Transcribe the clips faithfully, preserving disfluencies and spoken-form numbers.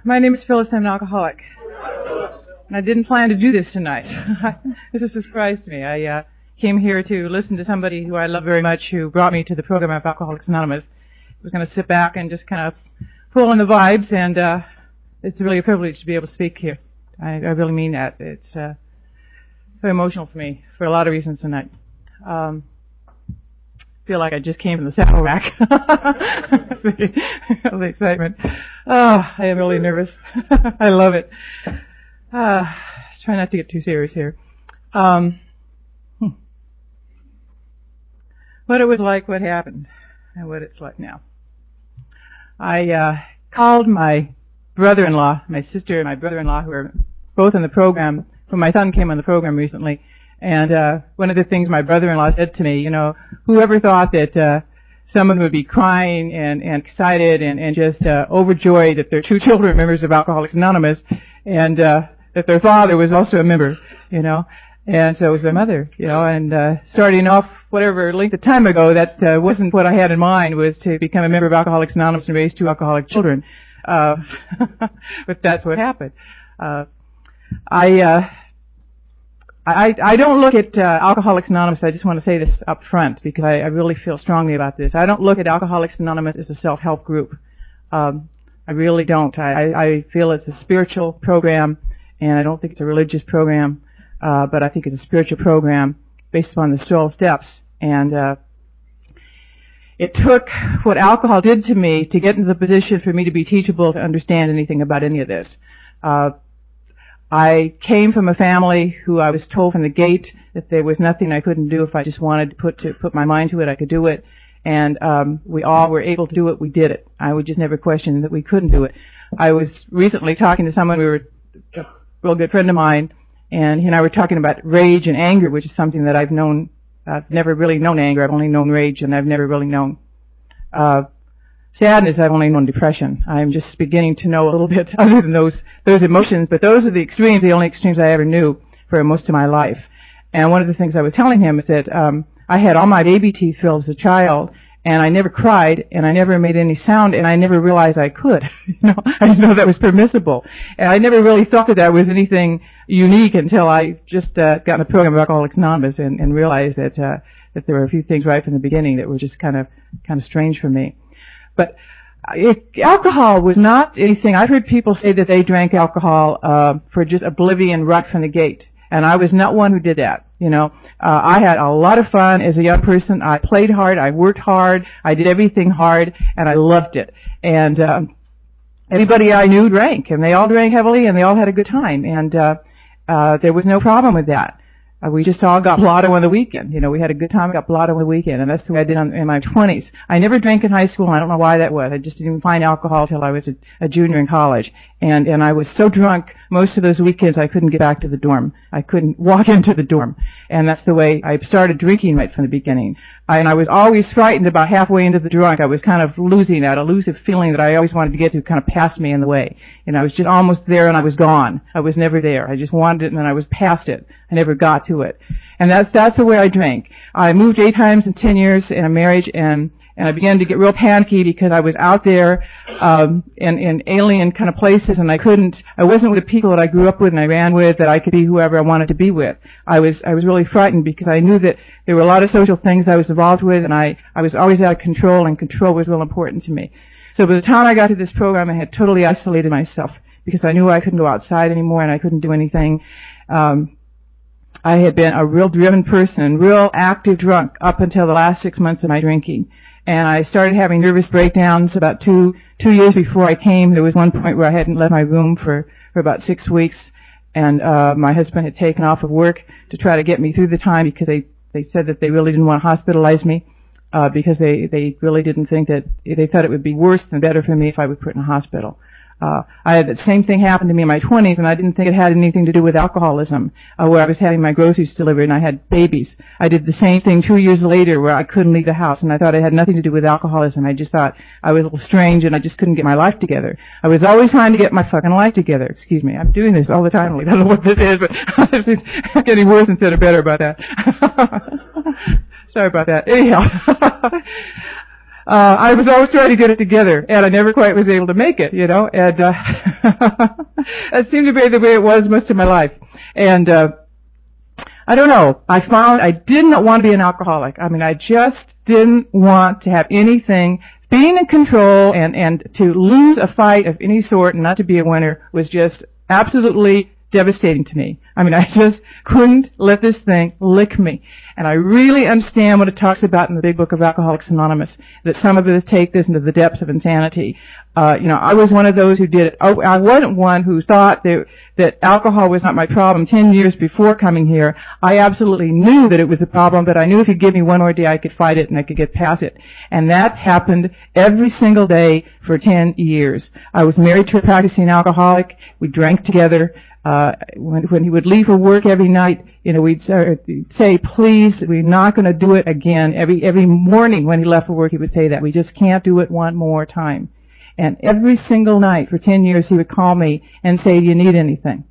My name is Phyllis. I'm an alcoholic. And I didn't plan to do this tonight. This was a surprise to me. I uh, came here to listen to somebody who I love very much, who brought me to the program of Alcoholics Anonymous. I was going to sit back and just kind of pull in the vibes, and uh, it's really a privilege to be able to speak here. I, I really mean that. It's uh, very emotional for me for a lot of reasons tonight. Um, I feel like I just came from the saddle rack. The excitement. Oh, I am really nervous. I love it. Uh, try not to get too serious here. Um, hmm. What it was like, what happened, and what it's like now. I uh, called my brother-in-law, my sister and my brother-in-law, who are both in the program, when my son came on the program recently, and uh, one of the things my brother-in-law said to me, you know, whoever thought that uh, someone would be crying and, and excited and, and just uh, overjoyed that their two children were members of Alcoholics Anonymous, and uh, that their father was also a member, you know, and so was their mother, you know, and uh, starting off whatever length of time ago, that uh, wasn't what I had in mind, was to become a member of Alcoholics Anonymous and raise two alcoholic children. Uh, but that's what happened. Uh, I, uh, I, I don't look at uh, Alcoholics Anonymous, I just want to say this up front because I, I really feel strongly about this. I don't look at Alcoholics Anonymous as a self-help group. Um, I really don't. I, I feel it's a spiritual program, and I don't think it's a religious program, uh, but I think it's a spiritual program based upon the twelve steps. And uh, it took what alcohol did to me to get into the position for me to be teachable to understand anything about any of this. Uh, I came from a family who I was told from the gate that there was nothing I couldn't do if I just wanted to put to put my mind to it, I could do it. And um, we all were able to do it. We did it. I would just never question that we couldn't do it. I was recently talking to someone, we were a real good friend of mine, and he and I were talking about rage and anger, which is something that I've known. I've never really known anger. I've only known rage, and I've never really known uh sadness. I've only known depression. I'm just beginning to know a little bit other than those those emotions, but those are the extremes, the only extremes I ever knew for most of my life. And one of the things I was telling him is that um I had all my baby teeth filled as a child, and I never cried, and I never made any sound, and I never realized I could. You know, I didn't know that was permissible. And I never really thought that that was anything unique until I just uh, got in the program of Alcoholics Anonymous and, and realized that uh, that there were a few things right from the beginning that were just kind of kind of strange for me. But it, alcohol was not anything. I've heard people say that they drank alcohol uh, for just oblivion right from the gate, and I was not one who did that. You know, uh, I had a lot of fun as a young person. I played hard, I worked hard, I did everything hard, and I loved it. And um, everybody I knew drank, and they all drank heavily, and they all had a good time, and uh, uh, there was no problem with that. Uh, we just all got blotto on the weekend. You know, we had a good time, got blotto on the weekend, and that's the way I did on, in my twenties. I never drank in high school, and I don't know why that was. I just didn't find alcohol till I was a, a junior in college. And, and I was so drunk most of those weekends I couldn't get back to the dorm. I couldn't walk into the dorm. And that's the way I started drinking right from the beginning. I, and I was always frightened about halfway into the drunk. I was kind of losing that elusive feeling that I always wanted to get to kind of passed me in the way. And I was just almost there and I was gone. I was never there. I just wanted it and then I was past it. I never got to it. And that's, that's the way I drank. I moved eight times in ten years in a marriage, and And I began to get real panicky because I was out there um, in, in alien kind of places, and I couldn't. I wasn't with the people that I grew up with and I ran with that I could be whoever I wanted to be with. I was I was really frightened because I knew that there were a lot of social things I was involved with, and I I was always out of control, and control was real important to me. So by the time I got to this program, I had totally isolated myself because I knew I couldn't go outside anymore and I couldn't do anything. Um, I had been a real driven person, real active drunk up until the last six months of my drinking. And I started having nervous breakdowns about two two years before I came. There was one point where I hadn't left my room for, for about six weeks, and uh my husband had taken off of work to try to get me through the time because they, they said that they really didn't want to hospitalize me uh because they, they really didn't think that they thought it would be worse than better for me if I was put in a hospital. Uh, I had the same thing happen to me in my twenties, and I didn't think it had anything to do with alcoholism, uh, where I was having my groceries delivered and I had babies. I did the same thing two years later where I couldn't leave the house, and I thought it had nothing to do with alcoholism. I just thought I was a little strange and I just couldn't get my life together. I was always trying to get my fucking life together. Excuse me. I'm doing this all the time. I don't know what this is, but I'm getting worse instead of better about that. Sorry about that. Anyhow. uh, I was always trying to get it together, and I never quite was able to make it, you know, and, uh, that seemed to be the way it was most of my life. And, uh, I don't know, I found I didn't want to be an alcoholic. I mean, I just didn't want to have anything, being in control and, and to lose a fight of any sort and not to be a winner was just absolutely devastating to me. I mean, I just couldn't let this thing lick me. And I really understand what it talks about in the big book of Alcoholics Anonymous, that some of us take this into the depths of insanity. Uh, you know, I was one of those who did it. I, I wasn't one who thought that, that alcohol was not my problem. Ten years before coming here, I absolutely knew that it was a problem, but I knew if you give me one more day, I could fight it and I could get past it. And that happened every single day for ten years. I was married to a practicing alcoholic. We drank together. Uh, when, when he would leave for work every night, you know, we'd uh, say, please, we're not going to do it again. Every, every morning when he left for work, he would say that. We just can't do it one more time. And every single night for ten years, he would call me and say, do you need anything?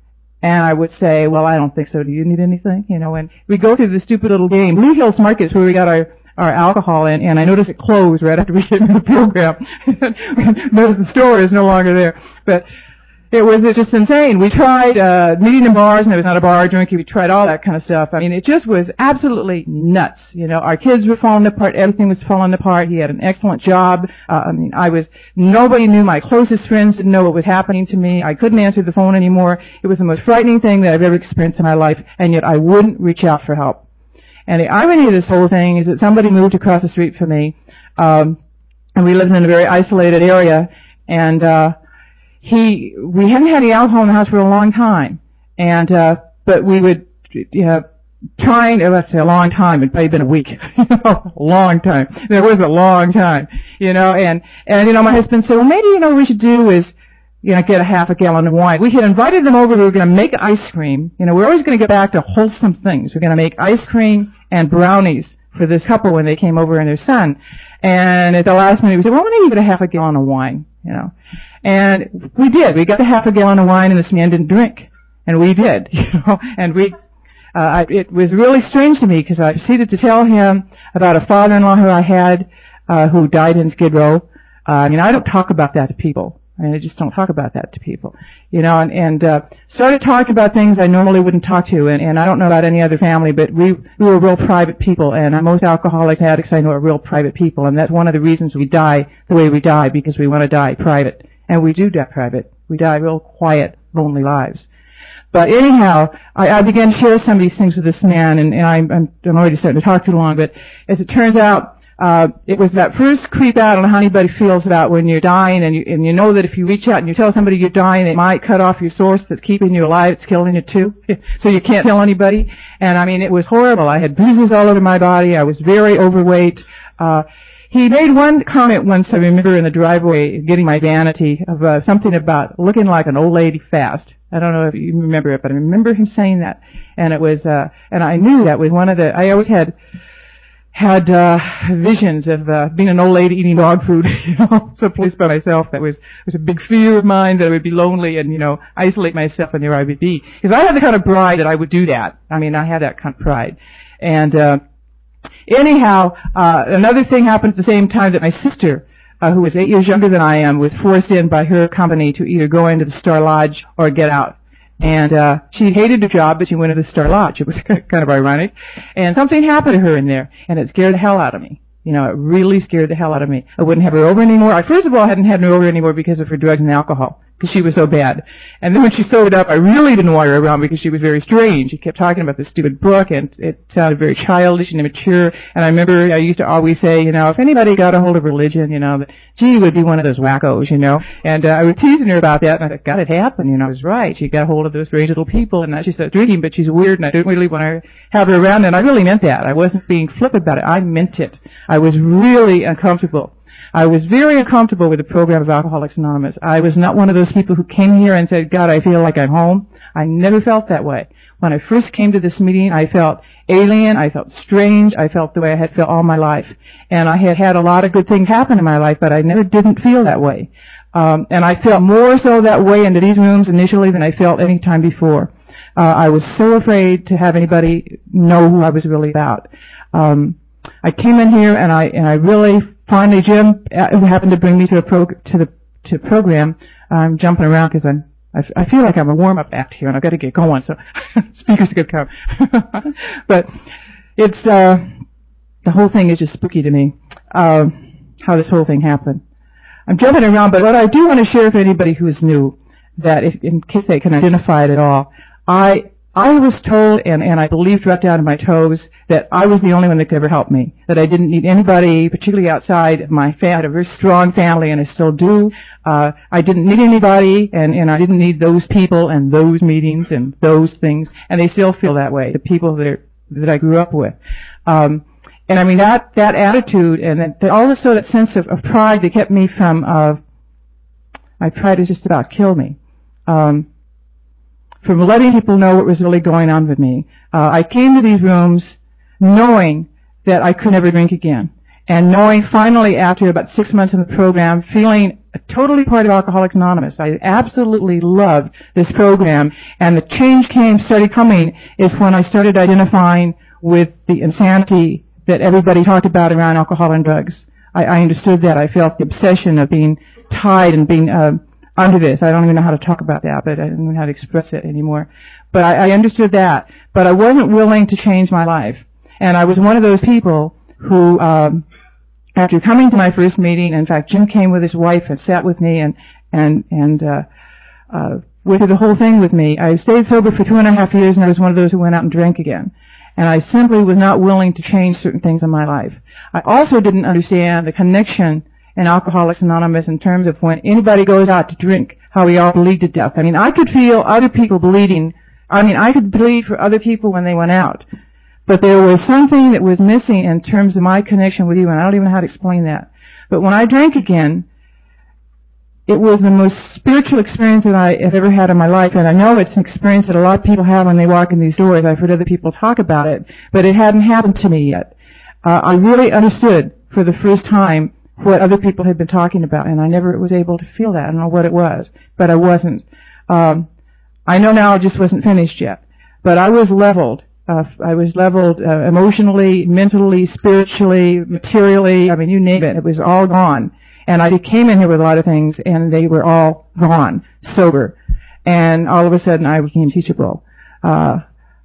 And I would say, well, I don't think so. Do you need anything? You know, and we go through this stupid little game. Blue Hills Market is where we got our, our alcohol in, and I noticed it closed right after we came in the program. Noticed the store is no longer there. But it was just insane. We tried uh meeting in bars, and it was not a bar drinking. We tried all that kind of stuff. I mean, it just was absolutely nuts. You know, our kids were falling apart. Everything was falling apart. He had an excellent job. Uh, I mean, I was, nobody knew. My closest friends didn't know what was happening to me. I couldn't answer the phone anymore. It was the most frightening thing that I've ever experienced in my life, and yet I wouldn't reach out for help. And the irony of this whole thing is that somebody moved across the street from me, um, and we lived in a very isolated area, and, uh, He, we hadn't had any alcohol in the house for a long time, and, uh, but we would, you know, trying, let's say a long time, it'd probably been a week, you know, a long time. It was a long time, you know, and, and, you know, my husband said, well, maybe, you know, what we should do is, you know, get a half a gallon of wine. We had invited them over, we were going to make ice cream. You know, we're always going to get back to wholesome things. We're going to make ice cream and brownies for this couple when they came over and their son. And at the last minute, we said, well, why don't you get a half a gallon of wine, you know. And we did. We got the half a gallon of wine, and this man didn't drink. And we did, you know. And we, uh, I, it was really strange to me because I proceeded to tell him about a father-in-law who I had, uh, who died in Skid Row. Uh, I mean, I don't talk about that to people. I mean, I just don't talk about that to people, you know, and, and, uh, started talking about things I normally wouldn't talk to, and, and I don't know about any other family, but we, we were real private people, and most alcoholics, addicts I know are real private people, and that's one of the reasons we die the way we die, because we want to die private. And we do die private. We die real quiet, lonely lives. But anyhow, I, I began to share some of these things with this man, and, and I'm, I'm, I'm already starting to talk too long, but as it turns out, Uh, it was that first creep out on how anybody feels about when you're dying, and you, and you know that if you reach out and you tell somebody you're dying, it might cut off your source that's keeping you alive. It's killing you too. So you can't tell anybody. And I mean, it was horrible. I had bruises all over my body. I was very overweight. Uh, he made one comment once, I remember, in the driveway, getting my vanity, of uh, something about looking like an old lady fast. I don't know if you remember it, but I remember him saying that. And it was, uh, and I knew that was one of the, I always had, had uh visions of uh being an old lady eating dog food, you know, someplace by myself. That was was a big fear of mine, that I would be lonely and, you know, isolate myself, and there I would be. Because I had the kind of pride that I would do that. I mean, I had that kind of pride. And uh anyhow, uh another thing happened at the same time, that my sister, uh who was eight years younger than I am, was forced in by her company to either go into the Star Lodge or get out. And, uh, she hated her job, but she went to the Star Lodge. It was kind of ironic. And something happened to her in there, and it scared the hell out of me. You know, it really scared the hell out of me. I wouldn't have her over anymore. I, first of all, hadn't had her over anymore because of her drugs and alcohol, because she was so bad. And then when she sobered up, I really didn't want her around because she was very strange. She kept talking about this stupid book, and it sounded very childish and immature. And I remember I used to always say, you know, if anybody got a hold of religion, you know, that G would be one of those wackos, you know. And uh, I was teasing her about that, and I thought, God, it happened. You know, I was right. She got a hold of those strange little people, and now she started drinking, but she's weird, and I didn't really want to have her around. And I really meant that. I wasn't being flip about it. I meant it. I was really uncomfortable. I was very uncomfortable with the program of Alcoholics Anonymous. I was not one of those people who came here and said, God, I feel like I'm home. I never felt that way. When I first came to this meeting, I felt alien. I felt strange. I felt the way I had felt all my life. And I had had a lot of good things happen in my life, but I never didn't feel that way. Um, and I felt more so that way into these rooms initially than I felt any time before. Uh, I was so afraid to have anybody know who I was really about. Um, I came in here and I, and I really finally, Jim uh, happened to bring me to a pro to the to the program. I'm jumping around because I'm I, f- I feel like I'm a warm up act here, and I've got to get going. So speakers could come, but it's uh, the whole thing is just spooky to me. Uh, how this whole thing happened. I'm jumping around, but what I do want to share for anybody who's new, that if, in case they can identify it at all, I I was told, and, and I believed right down to my toes, that I was the only one that could ever help me, that I didn't need anybody, particularly outside of my family. I had a very strong family, and I still do. Uh, I didn't need anybody, and, and I didn't need those people and those meetings and those things, and they still feel that way, the people that, are, that I grew up with. Um, and I mean, that, that attitude, and that, that also that sense of, of pride that kept me from, uh, my pride has just about killed me. Um, from letting people know what was really going on with me. Uh, I came to these rooms knowing that I could never drink again. And knowing finally after about six months in the program, feeling totally part of Alcoholics Anonymous. I absolutely loved this program. And the change came, started coming, is when I started identifying with the insanity that everybody talked about around alcohol and drugs. I, I understood that. I felt the obsession of being tied and being, uh, under this. I don't even know how to talk about that, but I don't know how to express it anymore. But I, I understood that. But I wasn't willing to change my life. And I was one of those people who, um, after coming to my first meeting, in fact, Jim came with his wife and sat with me and, and, and, uh, uh, went through the whole thing with me. I stayed sober for two and a half years, and I was one of those who went out and drank again. And I simply was not willing to change certain things in my life. I also didn't understand the connection in Alcoholics Anonymous in terms of when anybody goes out to drink, how we all bleed to death. I mean, I could feel other people bleeding. I mean, I could bleed for other people when they went out. But there was something that was missing in terms of my connection with you, and I don't even know how to explain that. But when I drank again, it was the most spiritual experience that I have ever had in my life, and I know it's an experience that a lot of people have when they walk in these doors. I've heard other people talk about it, but it hadn't happened to me yet. Uh, I really understood for the first time what other people had been talking about, and I never was able to feel that. I don't know what it was, but I wasn't. Um, I know now it just wasn't finished yet, but I was leveled. Uh, I was leveled uh, emotionally, mentally, spiritually, materially. I mean, you name it. It was all gone. And I came in here with a lot of things, and they were all gone, sober. And all of a sudden, I became teachable. Uh,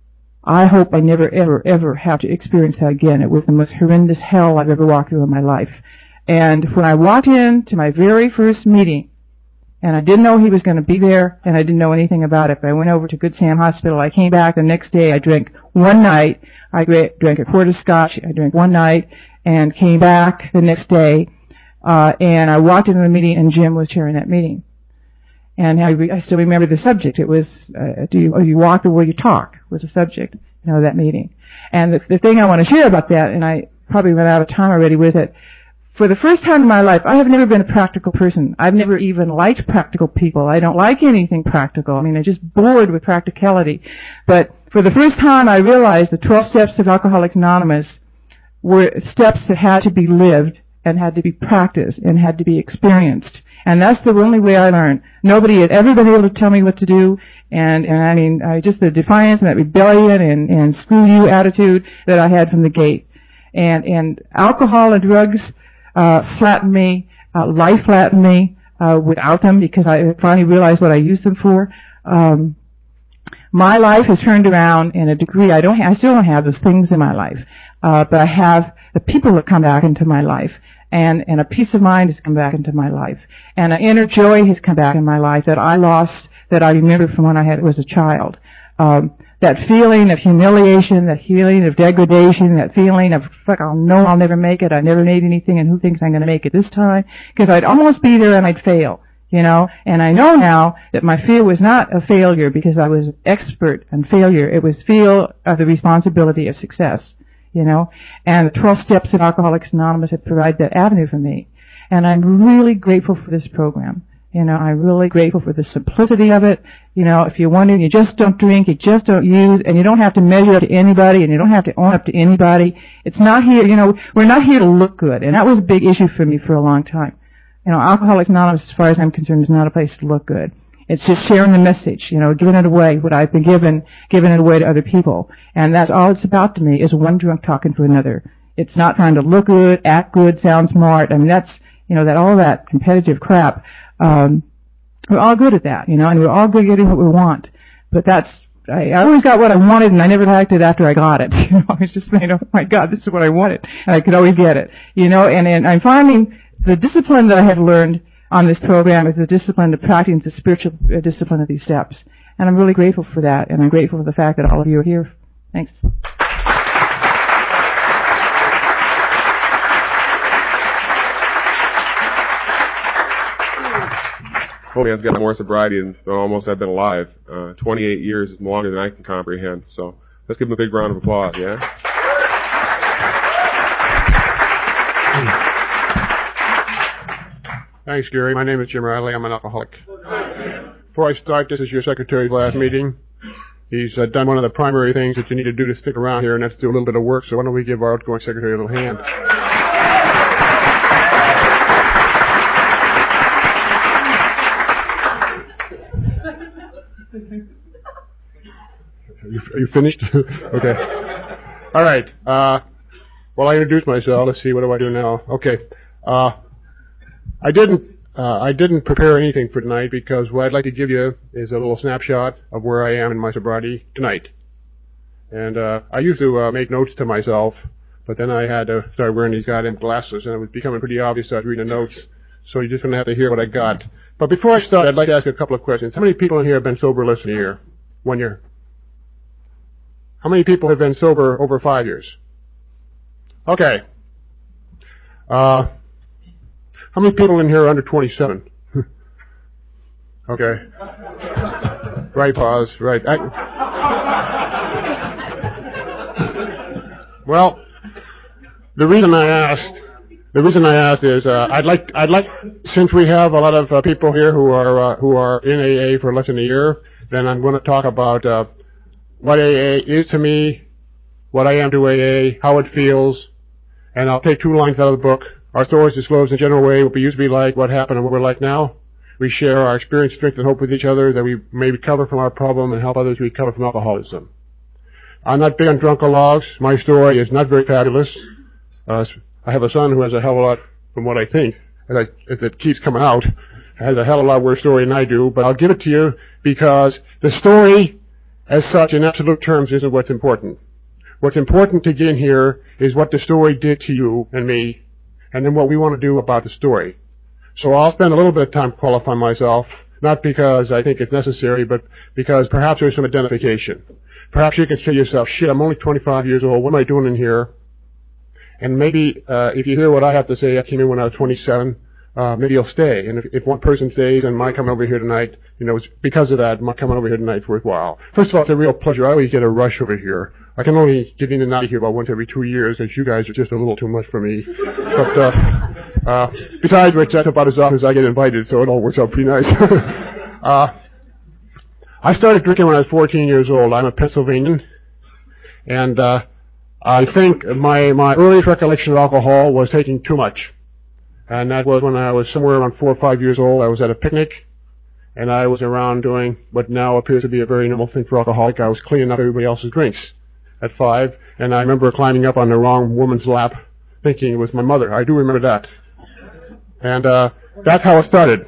I hope I never, ever, ever have to experience that again. It was the most horrendous hell I've ever walked through in my life. And when I walked in to my very first meeting, and I didn't know he was going to be there, and I didn't know anything about it, but I went over to Good Sam Hospital. I came back the next day. I drank one night. I drank a quart of scotch. I drank one night and came back the next day. Uh, and I walked into the meeting, and Jim was chairing that meeting. And I, re- I still remember the subject. It was, uh, do you, oh, you walk or will you talk was the subject, you know, of that meeting. And the, the thing I want to share about that, and I probably ran out of time already, was that for the first time in my life, I have never been a practical person. I've never even liked practical people. I don't like anything practical. I mean, I'm just bored with practicality. But for the first time, I realized the twelve steps of Alcoholics Anonymous were steps that had to be lived and had to be practiced and had to be experienced. And that's the only way I learned. Nobody had ever been able to tell me what to do. And, and I mean, I just the defiance and that rebellion and, and screw you attitude that I had from the gate. And, and alcohol and drugs Uh, flattened me, uh, life flattened me, uh, without them because I finally realized what I used them for. Um, my life has turned around in a degree. I don't, ha- I still don't have those things in my life, uh, but I have the people that come back into my life, and, and a peace of mind has come back into my life, and an inner joy has come back in my life that I lost, that I remember from when I had, was a child. Um, that feeling of humiliation, that feeling of degradation, that feeling of, fuck, I'll know I'll never make it, I never made anything, and who thinks I'm going to make it this time? Because I'd almost be there and I'd fail, you know? And I know now that my fear was not a failure because I was expert in failure. It was feel of the responsibility of success, you know? And the twelve steps of Alcoholics Anonymous have provided that avenue for me. And I'm really grateful for this program. You know, I'm really grateful for the simplicity of it. You know, if you're wondering, you just don't drink, you just don't use, and you don't have to measure up to anybody, and you don't have to own up to anybody. It's not here, you know, we're not here to look good. And that was a big issue for me for a long time. You know, Alcoholics Anonymous, as far as I'm concerned, is not a place to look good. It's just sharing the message, you know, giving it away, what I've been given, giving it away to other people. And that's all it's about to me, is one drunk talking to another. It's not trying to look good, act good, sound smart. I mean, that's, you know, that all that competitive crap. Um, we're all good at that, you know, and we're all good at getting what we want. But that's, I, I always got what I wanted, and I never liked it after I got it. You know, I was just saying, oh my God, this is what I wanted, and I could always get it. You know, and, and I'm finding the discipline that I have learned on this program is the discipline of practicing the spiritual uh, discipline of these steps. And I'm really grateful for that, and I'm grateful for the fact that all of you are here. Thanks. Holy man's got more sobriety than almost I've been alive. Uh, twenty-eight years is longer than I can comprehend. So let's give him a big round of applause, yeah? Thanks, Gary. My name is Jim Riley. I'm an alcoholic. Before I start, this is your secretary's last meeting. He's uh, done one of the primary things that you need to do to stick around here, and that's do a little bit of work. So why don't we give our outgoing secretary a little hand? Are you, are you finished? Okay. All right. Uh, well, I introduced myself. Let's see. What do I do now? Okay. Uh, I didn't. Uh, I didn't prepare anything for tonight because what I'd like to give you is a little snapshot of where I am in my sobriety tonight. And uh, I used to uh, make notes to myself, but then I had to start wearing these goddamn glasses, and it was becoming pretty obvious I was reading the notes. So you're just going to have to hear what I got. But before I start, I'd like to ask you a couple of questions. How many people in here have been sober less than a year? One year? How many people have been sober over five years? Okay. Uh, how many people in here are under twenty-seven? Okay. Right, pause. Right. I, well, the reason I asked, the reason I asked is uh, I'd like, I'd like, since we have a lot of uh, people here who are uh, who are in A A for less than a year, then I'm going to talk about uh, what A A is to me, what I am to A A, how it feels, and I'll take two lines out of the book. Our stories disclosed in a general way what we used to be like, what happened, and what we're like now. We share our experience, strength, and hope with each other that we may recover from our problem and help others recover from alcoholism. I'm not big on drunkalogs. My story is not very fabulous. Uh, I have a son who has a hell of a lot, from what I think, as, I, as it keeps coming out, has a hell of a lot worse story than I do, but I'll give it to you because the story as such in absolute terms isn't what's important. What's important to get in here is what the story did to you and me, and then what we want to do about the story. So I'll spend a little bit of time qualifying myself, not because I think it's necessary, but because perhaps there's some identification. Perhaps you can say to yourself, shit, I'm only twenty-five years old, what am I doing in here? And maybe uh, if you hear what I have to say, I came in when I was twenty-seven, uh, maybe you'll stay. And if, if one person stays, and my coming over here tonight, you know, it's because of that, my coming over here tonight is worthwhile. First of all, it's a real pleasure. I always get a rush over here. I can only get in and out of here about once every two years, as you guys are just a little too much for me. But uh, uh, besides which, that's about as often as I get invited, so it all works out pretty nice. uh, I started drinking when I was fourteen years old. I'm a Pennsylvanian, and uh, I think my my earliest recollection of alcohol was taking too much, and that was when I was somewhere around four or five years old. I was at a picnic, and I was around doing what now appears to be a very normal thing for alcoholic. I was cleaning up everybody else's drinks at five, and I remember climbing up on the wrong woman's lap, thinking it was my mother. I do remember that, and uh, that's how it started.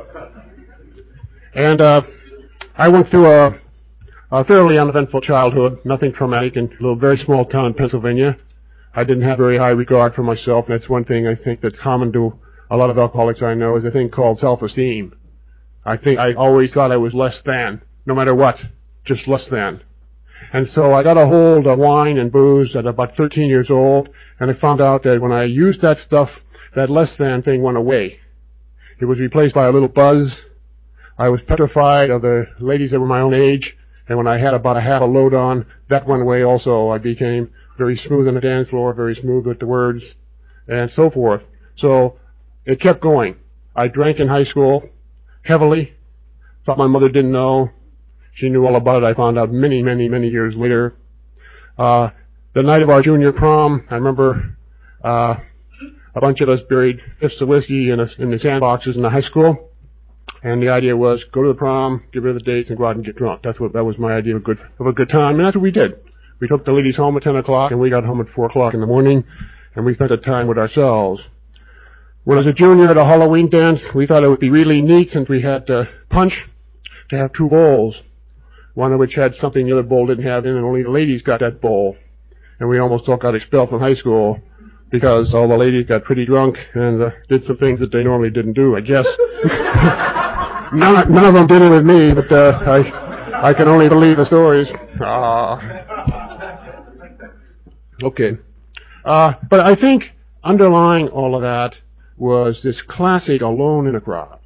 And uh, I went through a, a fairly uneventful childhood, nothing traumatic, in a little very small town in Pennsylvania. I didn't have very high regard for myself, and that's one thing I think that's common to a lot of alcoholics I know, is a thing called self-esteem. I think I always thought I was less than, no matter what, just less than. And so I got a hold of wine and booze at about thirteen years old, and I found out that when I used that stuff, that less than thing went away. It was replaced by a little buzz. I was petrified of the ladies that were my own age, and when I had about a half a load on, that went away also. I became very smooth on the dance floor, very smooth with the words, and so forth. So it kept going. I drank in high school heavily, thought my mother didn't know. She knew all about it. I found out many, many, many years later. Uh, the night of our junior prom, I remember uh, a bunch of us buried fifths of whiskey in, a, in the sandboxes in the high school. And the idea was go to the prom, give her the dates, and go out and get drunk. That's what that was my idea of a good of a good time, and that's what we did. We took the ladies home at ten o'clock, and we got home at four o'clock in the morning, and we spent the time with ourselves. When I was a junior at a Halloween dance, we thought it would be really neat, since we had uh, punch, to have two bowls, one of which had something the other bowl didn't have in, and only the ladies got that bowl. And we almost all got expelled from high school because all the ladies got pretty drunk and uh, did some things that they normally didn't do, I guess. none, none of them did it with me, but uh, I, I can only believe the stories. Uh, okay. Uh, but I think underlying all of that was this classic alone in a crowd.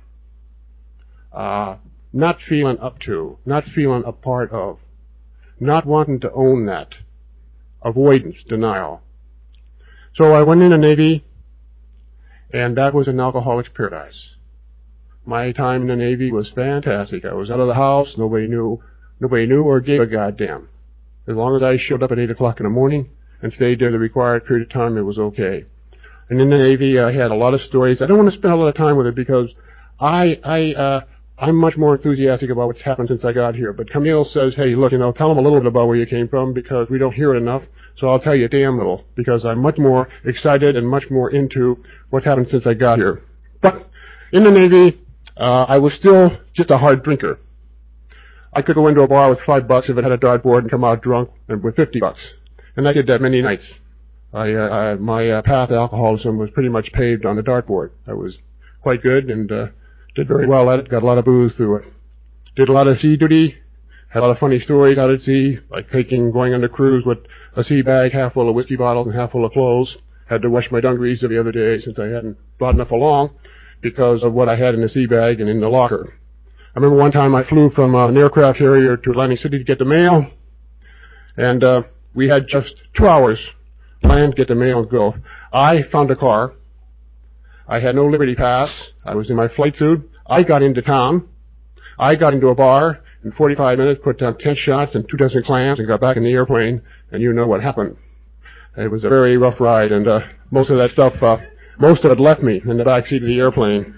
Uh, not feeling up to, not feeling a part of, not wanting to own that. Avoidance, denial. So I went in the Navy, and that was an alcoholic's paradise. My time in the Navy was fantastic. I was out of the house, nobody knew, nobody knew or gave a goddamn. As long as I showed up at eight o'clock in the morning and stayed there the required period of time, it was okay. And in the Navy, I had a lot of stories. I don't want to spend a lot of time with it because I, I, uh, I'm much more enthusiastic about what's happened since I got here. But Camille says, hey, look, you know, tell them a little bit about where you came from because we don't hear it enough. So I'll tell you damn little because I'm much more excited and much more into what's happened since I got here. But in the Navy, uh, I was still just a hard drinker. I could go into a bar with five bucks if it had a dartboard and come out drunk and with fifty bucks. And I did that many nights. I, uh, I, my uh, path to alcoholism was pretty much paved on the dartboard. I was quite good and uh, did very well at it, got a lot of booze through it. Did a lot of sea duty, had a lot of funny stories out at sea, like taking, going on a cruise with a sea bag half full of whiskey bottles and half full of clothes. Had to wash my dungarees every other day since I hadn't brought enough along because of what I had in the sea bag and in the locker. I remember one time I flew from uh, an aircraft carrier to Atlantic City to get the mail, and uh, we had just two hours land, get the mail, and go. I found a car. I had no Liberty Pass. I was in my flight suit. I got into town. I got into a bar in forty-five minutes, put down ten shots and two dozen clams, and got back in the airplane, and you know what happened. It was a very rough ride, and uh, most of that stuff, uh, most of it left me in the back seat of the airplane.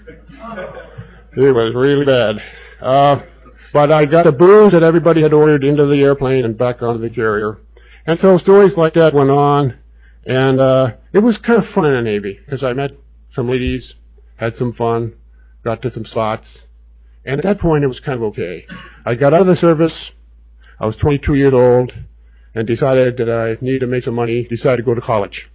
It was really bad. Uh, but I got the booze that everybody had ordered into the airplane and back onto the carrier. And so stories like that went on, and uh, it was kind of fun in the Navy, because I met some ladies, had some fun, got to some spots, and at that point it was kind of okay. I got out of the service, I was twenty-two years old, and decided that I needed to make some money, decided to go to college.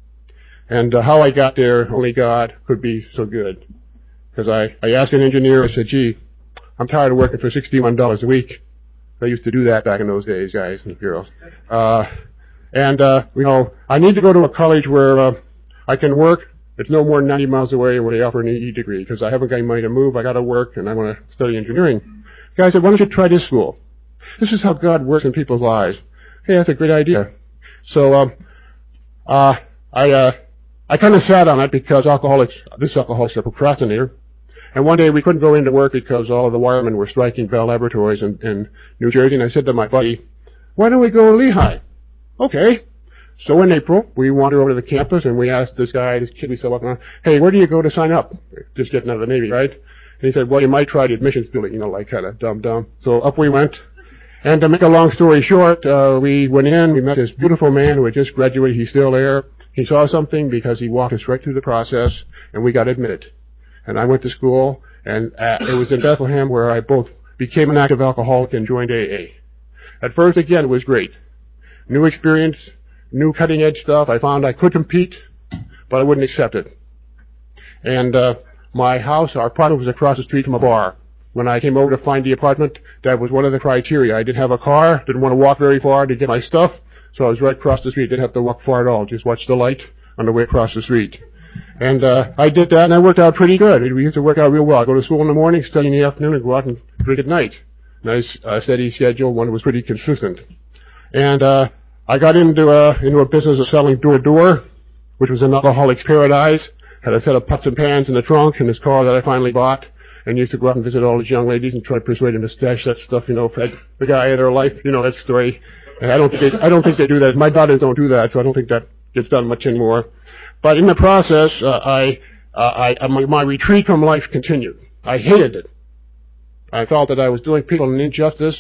And uh, how I got there, only God could be so good. Because I, I asked an engineer, I said, gee, I'm tired of working for sixty-one dollars a week. I used to do that back in those days, guys and girls. Uh, and, uh, you know, I need to go to a college where uh, I can work. It's no more than ninety miles away where they offer an E E degree, because I haven't got any money to move. I got to work, and I want to study engineering. The guy said, why don't you try this school? This is how God works in people's lives. Hey, that's a great idea. So, um, uh, I, uh, I kind of sat on it because alcoholics, this alcoholic's a procrastinator. And one day we couldn't go into work because all of the wiremen were striking Bell Laboratories in, in New Jersey. And I said to my buddy, why don't we go to Lehigh? Okay. So in April, we wandered over to the campus and we asked this guy, this kid we saw walking around, hey, where do you go to sign up? Just getting out of the Navy, right? And he said, well, you might try the admissions building, you know, like kind of dumb-dumb. So up we went. And to make a long story short, uh, we went in, we met this beautiful man who had just graduated. He's still there. He saw something because he walked us right through the process, and we got admitted. And I went to school, and uh, it was in Bethlehem where I both became an active alcoholic and joined A A. At first, again, it was great. New experience, new cutting-edge stuff. I found I could compete, but I wouldn't accept it. And uh, my house, our apartment was across the street from a bar. When I came over to find the apartment, that was one of the criteria. I didn't have a car, didn't want to walk very far to get my stuff, so I was right across the street. Didn't have to walk far at all, just watch the light on the way across the street. And uh, I did that, and I worked out pretty good. We used to work out real well. I'd go to school in the morning, study in the afternoon, and go out and drink at night. Nice, uh, steady schedule, one that was pretty consistent. And uh, I got into a, into a business of selling door-to-door, which was an alcoholic's paradise. Had a set of pots and pans in the trunk in this car that I finally bought, and used to go out and visit all these young ladies and try to persuade them to stash that stuff, you know, for the guy of their life, you know, that story. And I don't think they, I don't think they do that. My daughters don't do that, so I don't think that gets done much anymore. But in the process, uh, I, uh, I, my, my retreat from life continued. I hated it. I felt that I was doing people an injustice.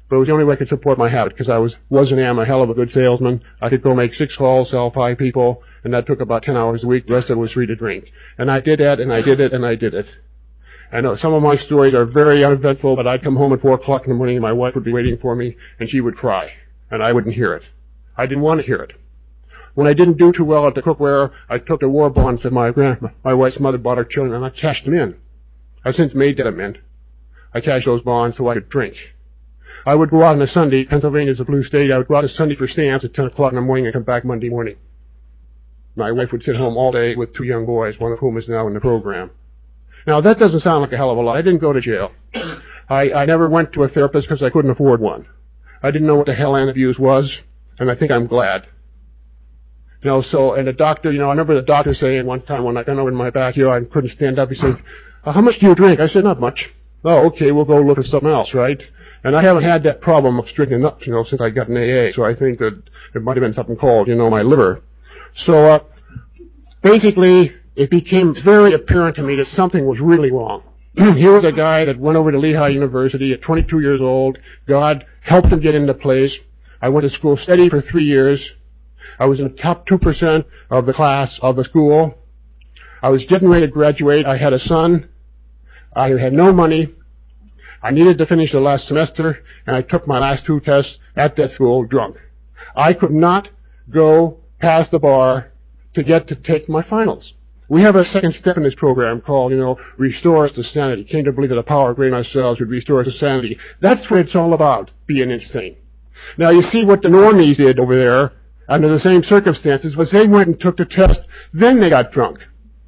but it was the only way I could support my habit because I was, was and am a hell of a good salesman. I could go make six calls, sell five people, and that took about ten hours a week. The rest of it was free to drink. And I did that, and I did it, and I did it. I know some of my stories are very uneventful, but I'd come home at four o'clock in the morning and my wife would be waiting for me, and she would cry, and I wouldn't hear it. I didn't want to hear it. When I didn't do too well at the cookware, I took the war bonds that my grand, my wife's mother bought her children, and I cashed them in. I've since made that amend. I cashed those bonds so I could drink. I would go out on a Sunday. Pennsylvania's a blue state. I would go out on Sunday for stamps at ten o'clock in the morning and come back Monday morning. My wife would sit home all day with two young boys, one of whom is now in the program. Now, that doesn't sound like a hell of a lot. I didn't go to jail. I, I never went to a therapist because I couldn't afford one. I didn't know what the hell abuse was, and I think I'm glad. You know, so, and the doctor, you know, I remember the doctor saying one time when I got over in my backyard and couldn't stand up, he said, uh, how much do you drink? I said, not much. Oh, okay, we'll go look for something else, right? And I haven't had that problem of drinking up, you know, since I got in A A, so I think that it might have been something called, you know, my liver. So, uh, basically, it became very apparent to me that something was really wrong. Here was a guy that went over to Lehigh University at twenty-two years old. God helped him get into place. I went to school steady for three years. I was in the top two percent of the class of the school. I was getting ready to graduate. I had a son. I had no money. I needed to finish the last semester, and I took my last two tests at that school drunk. I could not go past the bar to get to take my finals. We have a second step in this program called, you know, Restore Us to Sanity. Came to believe that the power of great ourselves would restore us to sanity. That's what it's all about, being insane. Now, you see what the normies did over there under the same circumstances was they went and took the test, then they got drunk.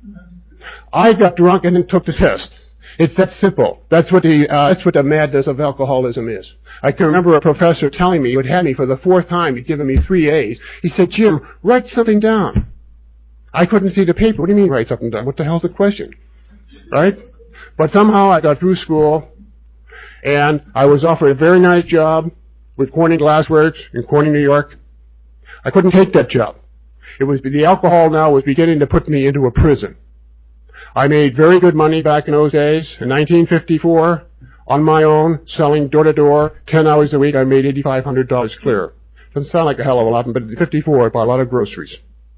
I got drunk and then took the test. It's that simple. That's what the uh, that's what the madness of alcoholism is. I can remember a professor telling me, who had had me for the fourth time, he'd given me three A's. He said, Jim, write something down. I couldn't see the paper. What do you mean write something down? What the hell's the question? Right? But somehow I got through school, and I was offered a very nice job with Corning Glassworks in Corning, New York. I couldn't take that job. It was the alcohol now was beginning to put me into a prison. I made very good money back in those days. In nineteen fifty-four, on my own, selling door-to-door, ten hours a week, I made eight thousand five hundred dollars clear. Doesn't sound like a hell of a lot, but in fifty-four, I bought a lot of groceries.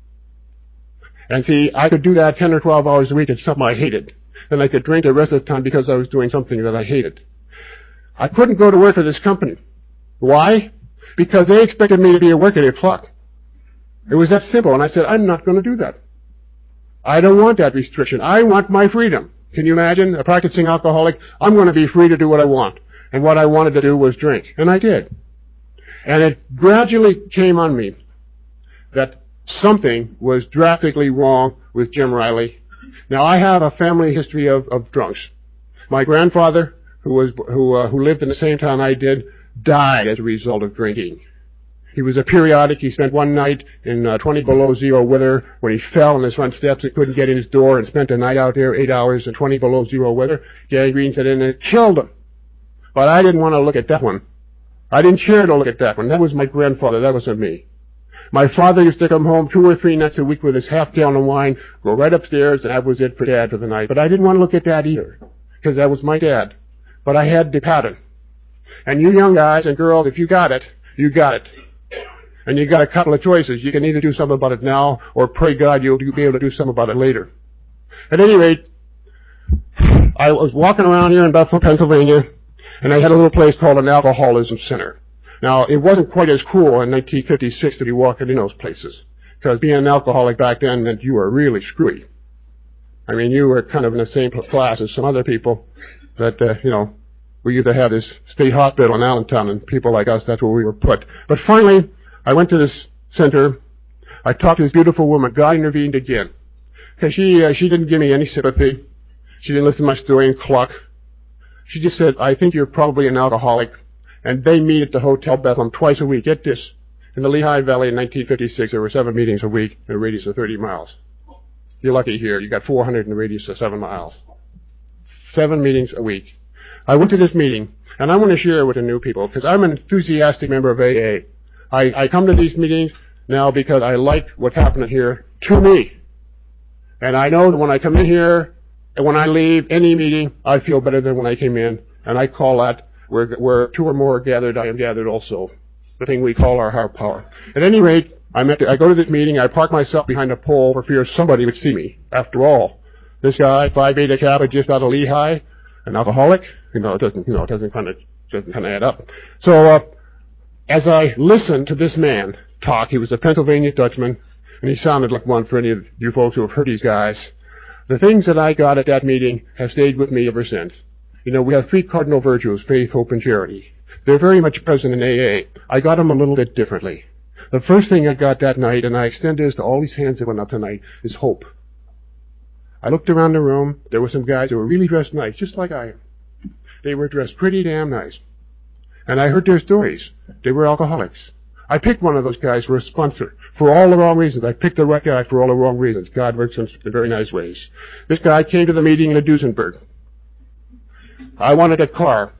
And see, I could do that ten or twelve hours a week at something I hated. Then I could drink the rest of the time because I was doing something that I hated. I couldn't go to work for this company. Why? Because they expected me to be at work at eight o'clock. It was that simple, and I said, I'm not going to do that. I don't want that restriction. I want my freedom. Can you imagine a practicing alcoholic? I'm going to be free to do what I want. And what I wanted to do was drink. And I did. And it gradually came on me that something was drastically wrong with Jim Riley. Now, I have a family history of, of drunks. My grandfather, who was who uh, who lived in the same town I did, died as a result of drinking. He was a periodic. He spent one night in uh, twenty below zero weather when he fell on his front steps and couldn't get in his door and spent a night out there, eight hours in twenty below zero weather. Gangrene set in and it killed him. But I didn't want to look at that one. I didn't care to look at that one. That was my grandfather. That wasn't me. My father used to come home two or three nights a week with his half gallon of wine, go right upstairs, and that was it for Dad for the night. But I didn't want to look at that either, because that was my dad. But I had the pattern. And you young guys and girls, if you got it, you got it. And you got a couple of choices. You can either do something about it now, or pray God you'll be able to do something about it later. At any rate, I was walking around here in Bethel, Pennsylvania, and I had a little place called an alcoholism center. Now, it wasn't quite as cool in nineteen fifty-six to be walking in those places, because being an alcoholic back then meant you were really screwy. I mean, you were kind of in the same class as some other people that, uh, you know, we used to have this state hospital in Allentown, and people like us, that's where we were put. But finally, I went to this center. I talked to this beautiful woman. God intervened again, because she uh, she didn't give me any sympathy. She didn't listen much to me and cluck. She just said, I think you're probably an alcoholic. And they meet at the Hotel Bethlehem twice a week. Get this. In the Lehigh Valley in nineteen fifty-six, there were seven meetings a week in a radius of thirty miles. You're lucky here. You got four hundred in a radius of seven miles. Seven meetings a week. I went to this meeting, and I want to share it with the new people, because I'm an enthusiastic member of A A. I, I come to these meetings now because I like what's happening here to me. And I know that when I come in here and when I leave any meeting, I feel better than when I came in. And I call that where, where two or more are gathered, I am gathered also. The thing we call our heart power. At any rate, I, met to, I go to this meeting, I park myself behind a pole for fear somebody would see me. After all, this guy, Phi Beta Kappa, just out of Lehigh, an alcoholic, you know, it doesn't, you know, it doesn't kind of, doesn't kind of add up. So, uh, as I listened to this man talk, he was a Pennsylvania Dutchman, and he sounded like one for any of you folks who have heard these guys. The things that I got at that meeting have stayed with me ever since. You know, we have three cardinal virtues, faith, hope, and charity. They're very much present in A A. I got them a little bit differently. The first thing I got that night, and I extend this to all these hands that went up tonight, is hope. I looked around the room. There were some guys that were really dressed nice, just like I am. They were dressed pretty damn nice. And I heard their stories. They were alcoholics. I picked one of those guys for a sponsor for all the wrong reasons. I picked the right guy for all the wrong reasons. God works in very nice ways. This guy came to the meeting in Duesenberg. I wanted a car.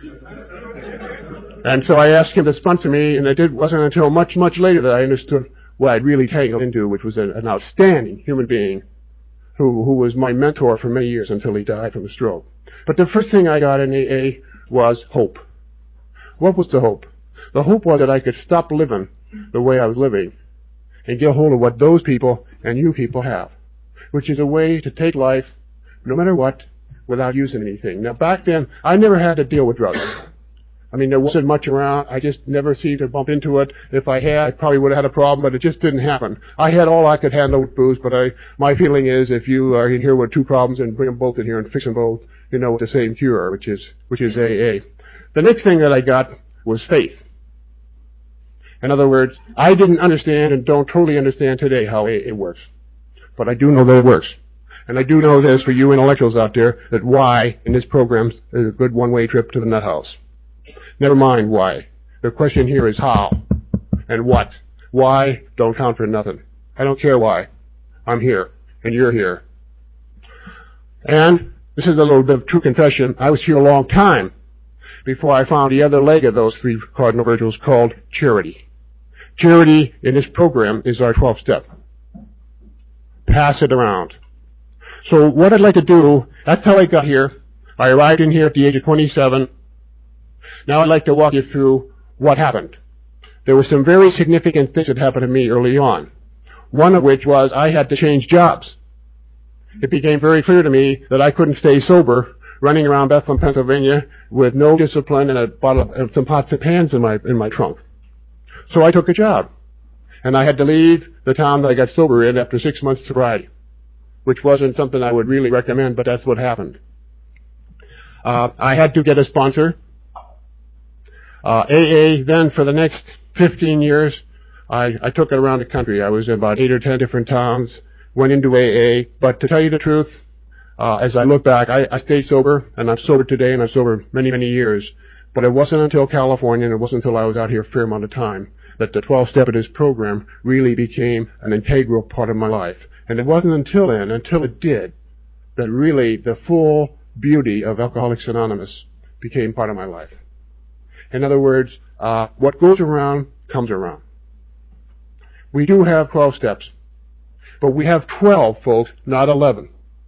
And so I asked him to sponsor me, and it did, wasn't until much, much later that I understood what I'd really tangled into, which was a, an outstanding human being who, who was my mentor for many years until he died from a stroke. But the first thing I got in A A was hope. What was the hope? The hope was that I could stop living the way I was living and get hold of what those people and you people have, which is a way to take life, no matter what, without using anything. Now, back then, I never had to deal with drugs. I mean, there wasn't much around. I just never seemed to bump into it. If I had, I probably would have had a problem, but it just didn't happen. I had all I could handle with booze, but I, my feeling is if you are in here with two problems and bring them both in here and fix them both, you know, with the same cure, which is, which is A A. The next thing that I got was faith. In other words, I didn't understand and don't totally understand today how A A works. But I do know that it works. And I do know this for you intellectuals out there, that why in this program is a good one-way trip to the nut house. Never mind why. The question here is how and what. Why don't count for nothing. I don't care why. I'm here, and you're here. And this is a little bit of true confession. I was here a long time before I found the other leg of those three cardinal virtues called charity. Charity in this program is our twelfth step. Pass it around. So what I'd like to do, that's how I got here. I arrived in here at the age of twenty-seven. Now I'd like to walk you through what happened. There were some very significant things that happened to me early on. One of which was I had to change jobs. It became very clear to me that I couldn't stay sober running around Bethlehem, Pennsylvania with no discipline and a bottle and some pots and pans in my in my trunk. So I took a job. And I had to leave the town that I got sober in after six months sobriety, which wasn't something I would really recommend, but that's what happened. Uh, I had to get a sponsor. Uh, A A, then for the next fifteen years, I, I took it around the country. I was in about eight or ten different towns, went into A A, but to tell you the truth, uh, as I look back, I, I stayed sober, and I'm sober today, and I'm sober many, many years. But it wasn't until California, and it wasn't until I was out here a fair amount of time, that the twelve step of this program really became an integral part of my life. And it wasn't until then, until it did, that really the full beauty of Alcoholics Anonymous became part of my life. In other words, uh, what goes around comes around. We do have twelve steps, but we have twelve, folks, not eleven.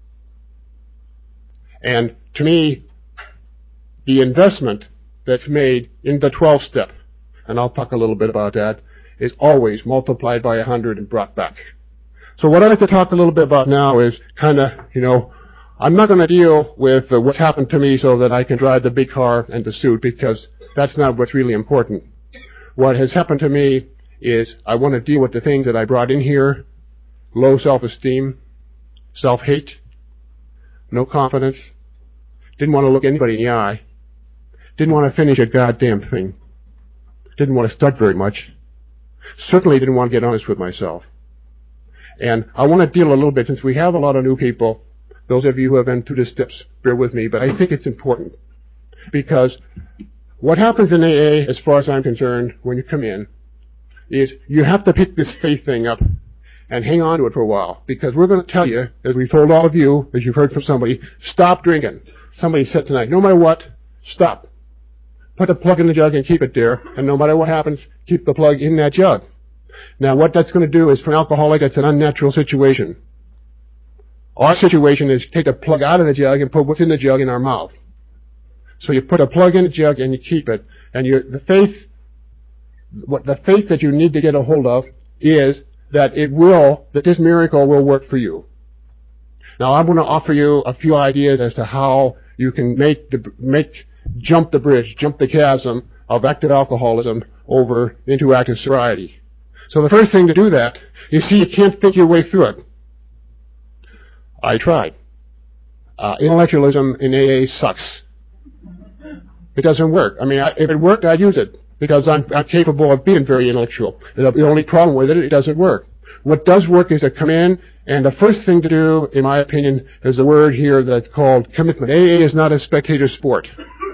And to me, the investment that's made in the twelfth step, and I'll talk a little bit about that, is always multiplied by a hundred and brought back. So what I'd like to talk a little bit about now is kind of, you know, I'm not going to deal with uh, what's happened to me so that I can drive the big car and the suit, because that's not what's really important. What has happened to me is I want to deal with the things that I brought in here: low self-esteem, self-hate, no confidence, didn't want to look anybody in the eye, didn't want to finish a goddamn thing, didn't want to start very much, certainly didn't want to get honest with myself. And I want to deal a little bit, since we have a lot of new people, those of you who have been through the steps, bear with me, but I think it's important. Because what happens in A A, as far as I'm concerned, when you come in, is you have to pick this faith thing up and hang on to it for a while. Because we're going to tell you, as we told all of you, as you've heard from somebody, stop drinking. Somebody said tonight, no matter what, stop. Put the plug in the jug and keep it there, and no matter what happens, keep the plug in that jug. Now, what that's going to do is, for an alcoholic, that's an unnatural situation. Our situation is take the plug out of the jug and put what's in the jug in our mouth. So you put a plug in a jug and you keep it. And you, the faith, what the faith that you need to get a hold of is that it will, that this miracle will work for you. Now I'm going to offer you a few ideas as to how you can make the, make, jump the bridge, jump the chasm of active alcoholism over into active sobriety. So the first thing to do that, you see, you can't think your way through it. I tried. Uh, intellectualism in A A sucks. It doesn't work. I mean, I, if it worked, I'd use it, because I'm, I'm capable of being very intellectual. The only problem with it, it doesn't work. What does work is to come in, and the first thing to do, in my opinion, is the word here that's called commitment. A A is not a spectator sport.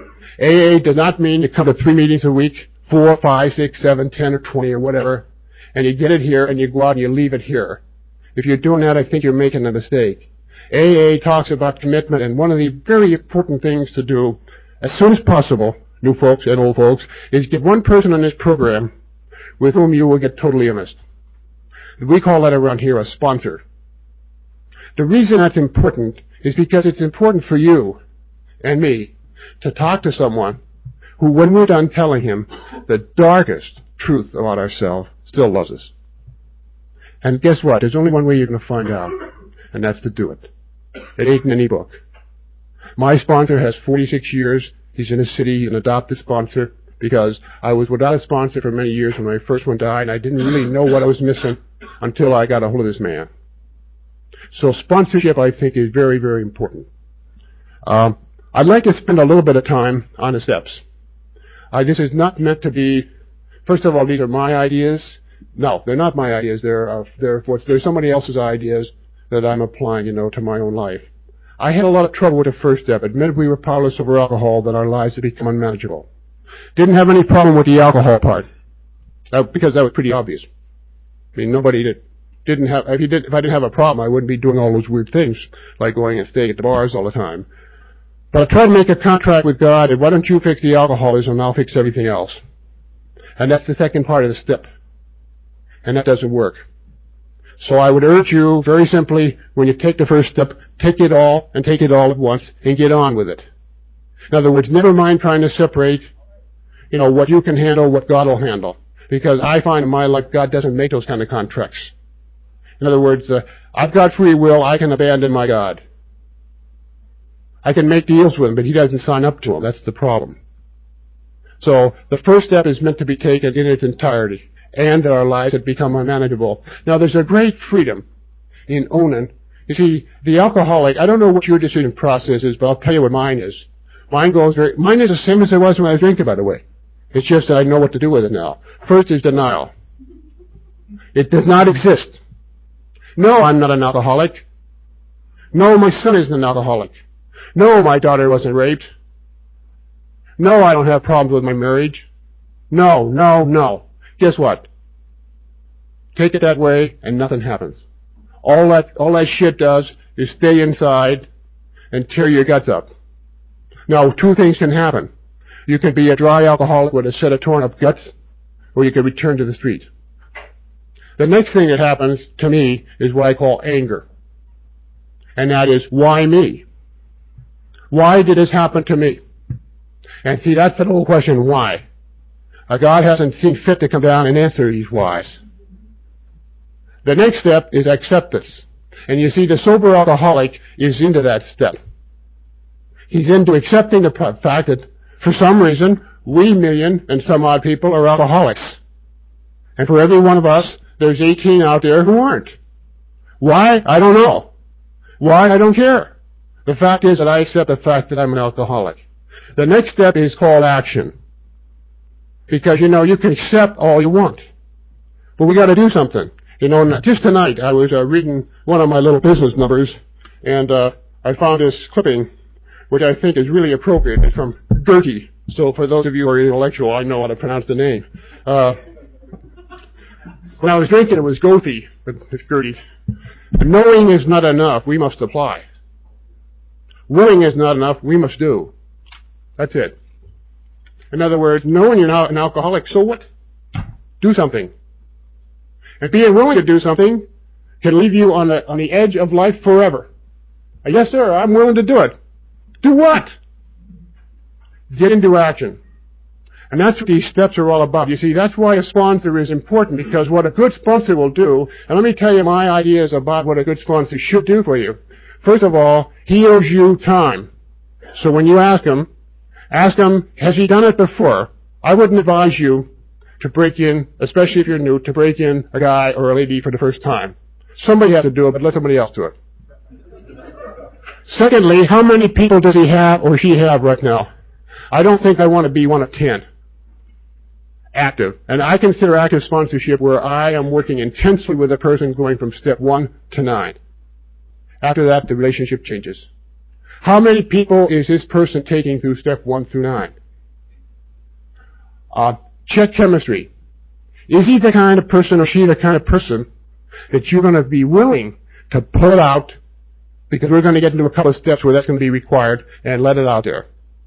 A A does not mean to come to three meetings a week, four, five, six, seven, ten, or twenty, or whatever, and you get it here, and you go out and you leave it here. If you're doing that, I think you're making a mistake. A A talks about commitment, and one of the very important things to do as soon as possible, new folks and old folks, is get one person on this program with whom you will get totally honest. We call that around here a sponsor. The reason that's important is because it's important for you and me to talk to someone who, when we're done telling him the darkest truth about ourselves, still loves us. And guess what? There's only one way you're going to find out, and that's to do it. It ain't in any book. My sponsor has forty-six years. He's in a city, an adopted sponsor, because I was without a sponsor for many years when my first one died, and I didn't really know what I was missing until I got a hold of this man. So sponsorship, I think, is very, very important. Um, I'd like to spend a little bit of time on the steps. Uh, this is not meant to be, first of all, these are my ideas. No, they're not my ideas. They're, uh, they're, they're somebody else's ideas that I'm applying, you know, to my own life. I had a lot of trouble with the first step. Admitted we were powerless over alcohol, that our lives had become unmanageable. Didn't have any problem with the alcohol part, uh, because that was pretty obvious. I mean, nobody did, didn't have, if, you did, if I didn't have a problem, I wouldn't be doing all those weird things, like going and staying at the bars all the time. But I tried to make a contract with God, and why don't you fix the alcoholism, and I'll fix everything else. And that's the second part of the step. And that doesn't work. So I would urge you, very simply, when you take the first step, take it all, and take it all at once, and get on with it. In other words, never mind trying to separate, you know, what you can handle, what God will handle. Because I find in my life, God doesn't make those kind of contracts. In other words, uh, I've got free will, I can abandon my God. I can make deals with him, but he doesn't sign up to them. That's the problem. So the first step is meant to be taken in its entirety, and that our lives have become unmanageable. Now, there's a great freedom in owning. You see, the alcoholic, I don't know what your decision process is, but I'll tell you what mine is. Mine goes very, mine is the same as it was when I was drinking, by the way. It's just that I know what to do with it now. First is denial. It does not exist. No, I'm not an alcoholic. No, my son isn't an alcoholic. No, my daughter wasn't raped. No, I don't have problems with my marriage. No, no, no. Guess what? Take it that way and nothing happens. All that, all that shit does is stay inside and tear your guts up. Now, two things can happen. You can be a dry alcoholic with a set of torn up guts, or you can return to the street. The next thing that happens to me is what I call anger. And that is, why me? Why did this happen to me? And see, that's the whole question, why? Uh, God hasn't seen fit to come down and answer these whys. The next step is acceptance. And you see, the sober alcoholic is into that step. He's into accepting the fact that, for some reason, we million and some odd people are alcoholics. And for every one of us, there's eighteen out there who aren't. Why? I don't know. Why? I don't care. The fact is that I accept the fact that I'm an alcoholic. The next step is called action. Because, you know, you can accept all you want. But we got to do something. You know, just tonight I was uh, reading one of my little business numbers, and uh, I found this clipping, which I think is really appropriate. It's from Gertie. So for those of you who are intellectual, I know how to pronounce the name. Uh, when I was drinking, it was Goethe, but it's Gertie. Knowing is not enough, we must apply. Willing is not enough, we must do. That's it. In other words, knowing you're not an alcoholic, so what? Do something. And being willing to do something can leave you on the on the edge of life forever. Yes, sir, I'm willing to do it. Do what? Get into action. And that's what these steps are all about. You see, that's why a sponsor is important, because what a good sponsor will do, and let me tell you my ideas about what a good sponsor should do for you. First of all, he owes you time. So when you ask him, ask him, has he done it before? I wouldn't advise you to break in, especially if you're new, to break in a guy or a lady for the first time. Somebody has to do it, but let somebody else do it. Secondly, how many people does he have or she have right now? I don't think I want to be one of ten. Active. And I consider active sponsorship where I am working intensely with a person going from step one to nine. After that, the relationship changes. How many people is this person taking through step one through nine? Uh, check chemistry. Is he the kind of person or she the kind of person that you're going to be willing to put out, because we're going to get into a couple of steps where that's going to be required, and let it out there?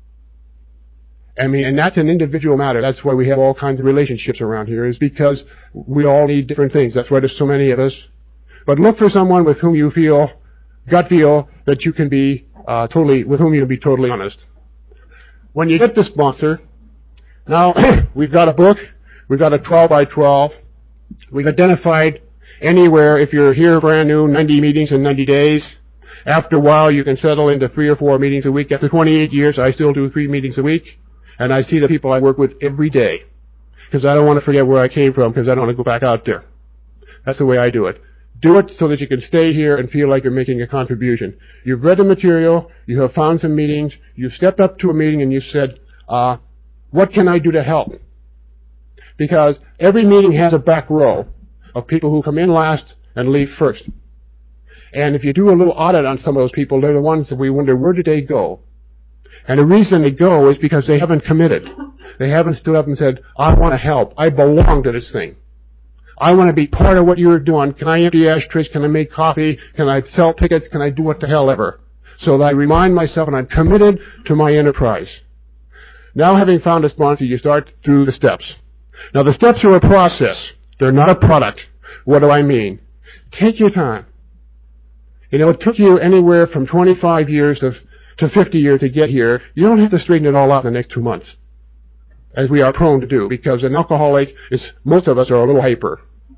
I mean, and that's an individual matter. That's why we have all kinds of relationships around here, is because we all need different things. That's why there's so many of us. But look for someone with whom you feel, gut feel, that you can be uh, totally, with whom you can be totally honest. When you get the sponsor, now we've got a book, we've got a twelve by twelve, we've identified anywhere, if you're here brand new, ninety meetings in ninety days. After a while, you can settle into three or four meetings a week. After twenty-eight years, I still do three meetings a week. And I see the people I work with every day, because I don't want to forget where I came from, because I don't want to go back out there. That's the way I do it. Do it so that you can stay here and feel like you're making a contribution. You've read the material, you have found some meetings, you've stepped up to a meeting and you said, uh, what can I do to help? Because every meeting has a back row of people who come in last and leave first. And if you do a little audit on some of those people, they're the ones that we wonder, where did they go? And the reason they go is because they haven't committed. They haven't stood up and said, I want to help. I belong to this thing. I want to be part of what you're doing. Can I empty ashtrays? Can I make coffee? Can I sell tickets? Can I do what the hell ever? So that I remind myself and I'm committed to my enterprise. Now, having found a sponsor, you start through the steps. Now, the steps are a process. They're not a product. What do I mean? Take your time. You know, it took you anywhere from twenty-five years to to fifty years to get here. You don't have to straighten it all out in the next two months, as we are prone to do, because an alcoholic is, most of us are a little hyper.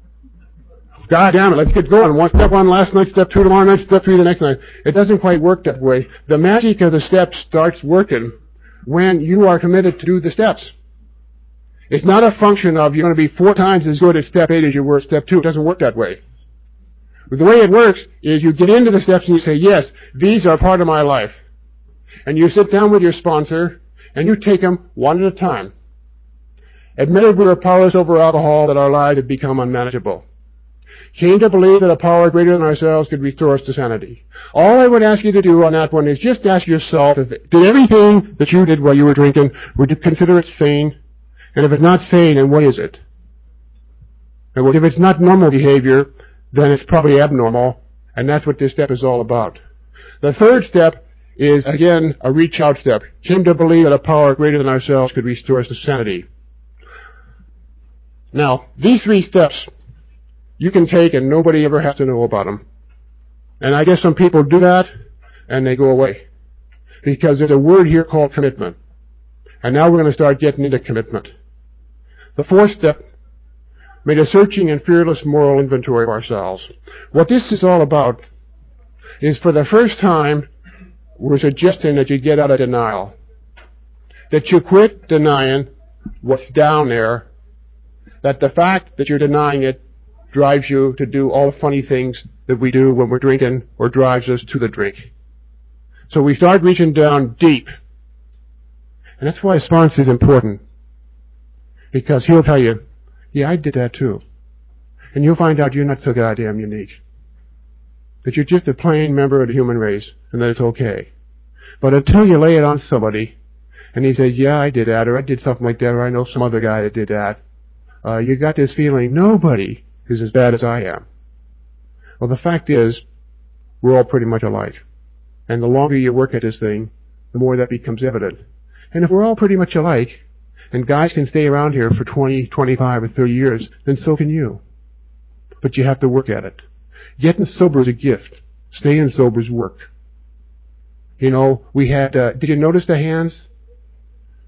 God damn it, let's get going. One step one last night, step two tomorrow night, step three the next night. It doesn't quite work that way. The magic of the steps starts working when you are committed to do the steps. It's not a function of you're going to be four times as good at step eight as you were at step two. It doesn't work that way. But the way it works is you get into the steps and you say, yes, these are part of my life. And you sit down with your sponsor, and you take them one at a time. Admitted we are powerless over alcohol, that our lives have become unmanageable. Came to believe that a power greater than ourselves could restore us to sanity. All I would ask you to do on that one is just ask yourself, if, did everything that you did while you were drinking, would you consider it sane? And if it's not sane, then what is it? And if it's not normal behavior, then it's probably abnormal, and that's what this step is all about. The third step is, again, a reach-out step. Came to believe that a power greater than ourselves could restore us to sanity. Now, these three steps you can take and nobody ever has to know about them. And I guess some people do that and they go away. Because there's a word here called commitment. And now we're going to start getting into commitment. The fourth step made a searching and fearless moral inventory of ourselves. What this is all about is, for the first time, we're suggesting that you get out of denial. That you quit denying what's down there. That the fact that you're denying it drives you to do all the funny things that we do when we're drinking, or drives us to the drink. So we start reaching down deep. And that's why a sponsor is important. Because he'll tell you, yeah, I did that too. And you'll find out you're not so goddamn unique. That you're just a plain member of the human race, and that it's okay. But until you lay it on somebody, and he says, yeah, I did that, or I did something like that, or I know some other guy that did that, uh, you got this feeling, nobody is as bad as I am. Well, the fact is, we're all pretty much alike. And the longer you work at this thing, the more that becomes evident. And if we're all pretty much alike, and guys can stay around here for twenty, twenty-five, or thirty years, then so can you. But you have to work at it. Getting sober is a gift. Staying sober is work. You know, we had, uh, did you notice the hands?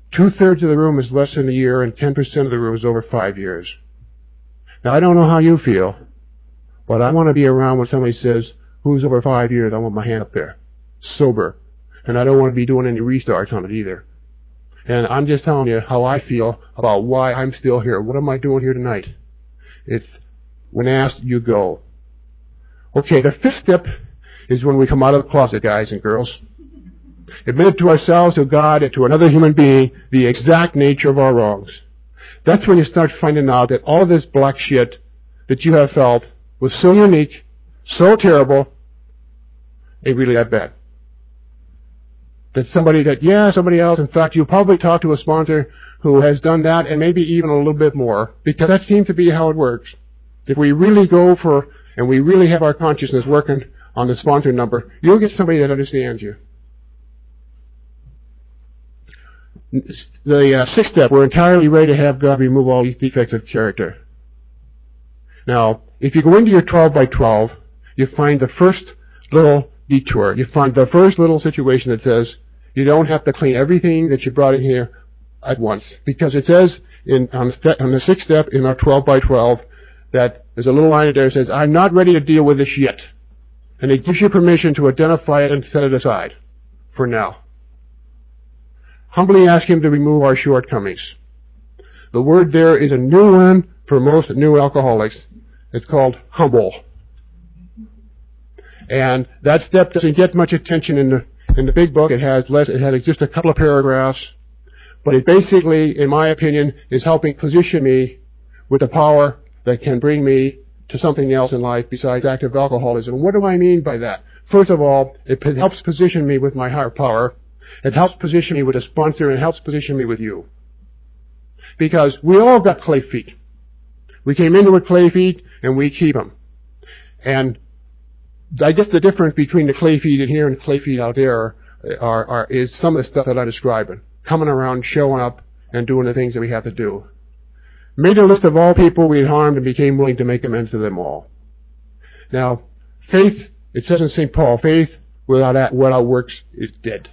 Two-thirds of the room is less than a year, and ten percent of the room is over five years. Now, I don't know how you feel, but I want to be around when somebody says, who's over five years? I want my hand up there. Sober. And I don't want to be doing any restarts on it either. And I'm just telling you how I feel about why I'm still here. What am I doing here tonight? It's when asked, you go. Okay, the fifth step is when we come out of the closet, guys and girls. Admit to ourselves, to God, and to another human being the exact nature of our wrongs. That's when you start finding out that all this black shit that you have felt was so unique, so terrible, ain't really that bad. That somebody that, yeah, somebody else, in fact, you probably talk to a sponsor who has done that and maybe even a little bit more, because that seems to be how it works. If we really go for, and we really have our consciousness working on the sponsor number, you'll get somebody that understands you. The uh, sixth step, we're entirely ready to have God remove all these defects of character. Now, if you go into your twelve by twelve, you find the first little detour. You find the first little situation that says you don't have to clean everything that you brought in here at once. Because it says in on, step, on the sixth step in our twelve by twelve that there's a little line there that says, I'm not ready to deal with this yet. And it gives you permission to identify it and set it aside for now. Humbly ask Him to remove our shortcomings. The word there is a new one for most new alcoholics. It's called humble. And that step doesn't get much attention in the in the big book. It has less. It has just a couple of paragraphs, but it basically, in my opinion, is helping position me with the power that can bring me to something else in life besides active alcoholism. What do I mean by that? First of all, it p- helps position me with my higher power. It helps position me with a sponsor, and it helps position me with you. Because we all got clay feet. We came into with clay feet, and we keep them. And I guess the difference between the clay feet in here and the clay feet out there are, are is some of the stuff that I'm describing. Coming around, showing up, and doing the things that we have to do. Made a list of all people we had harmed and became willing to make amends to them all. Now, faith, it says in Saint Paul, faith without, without works is dead.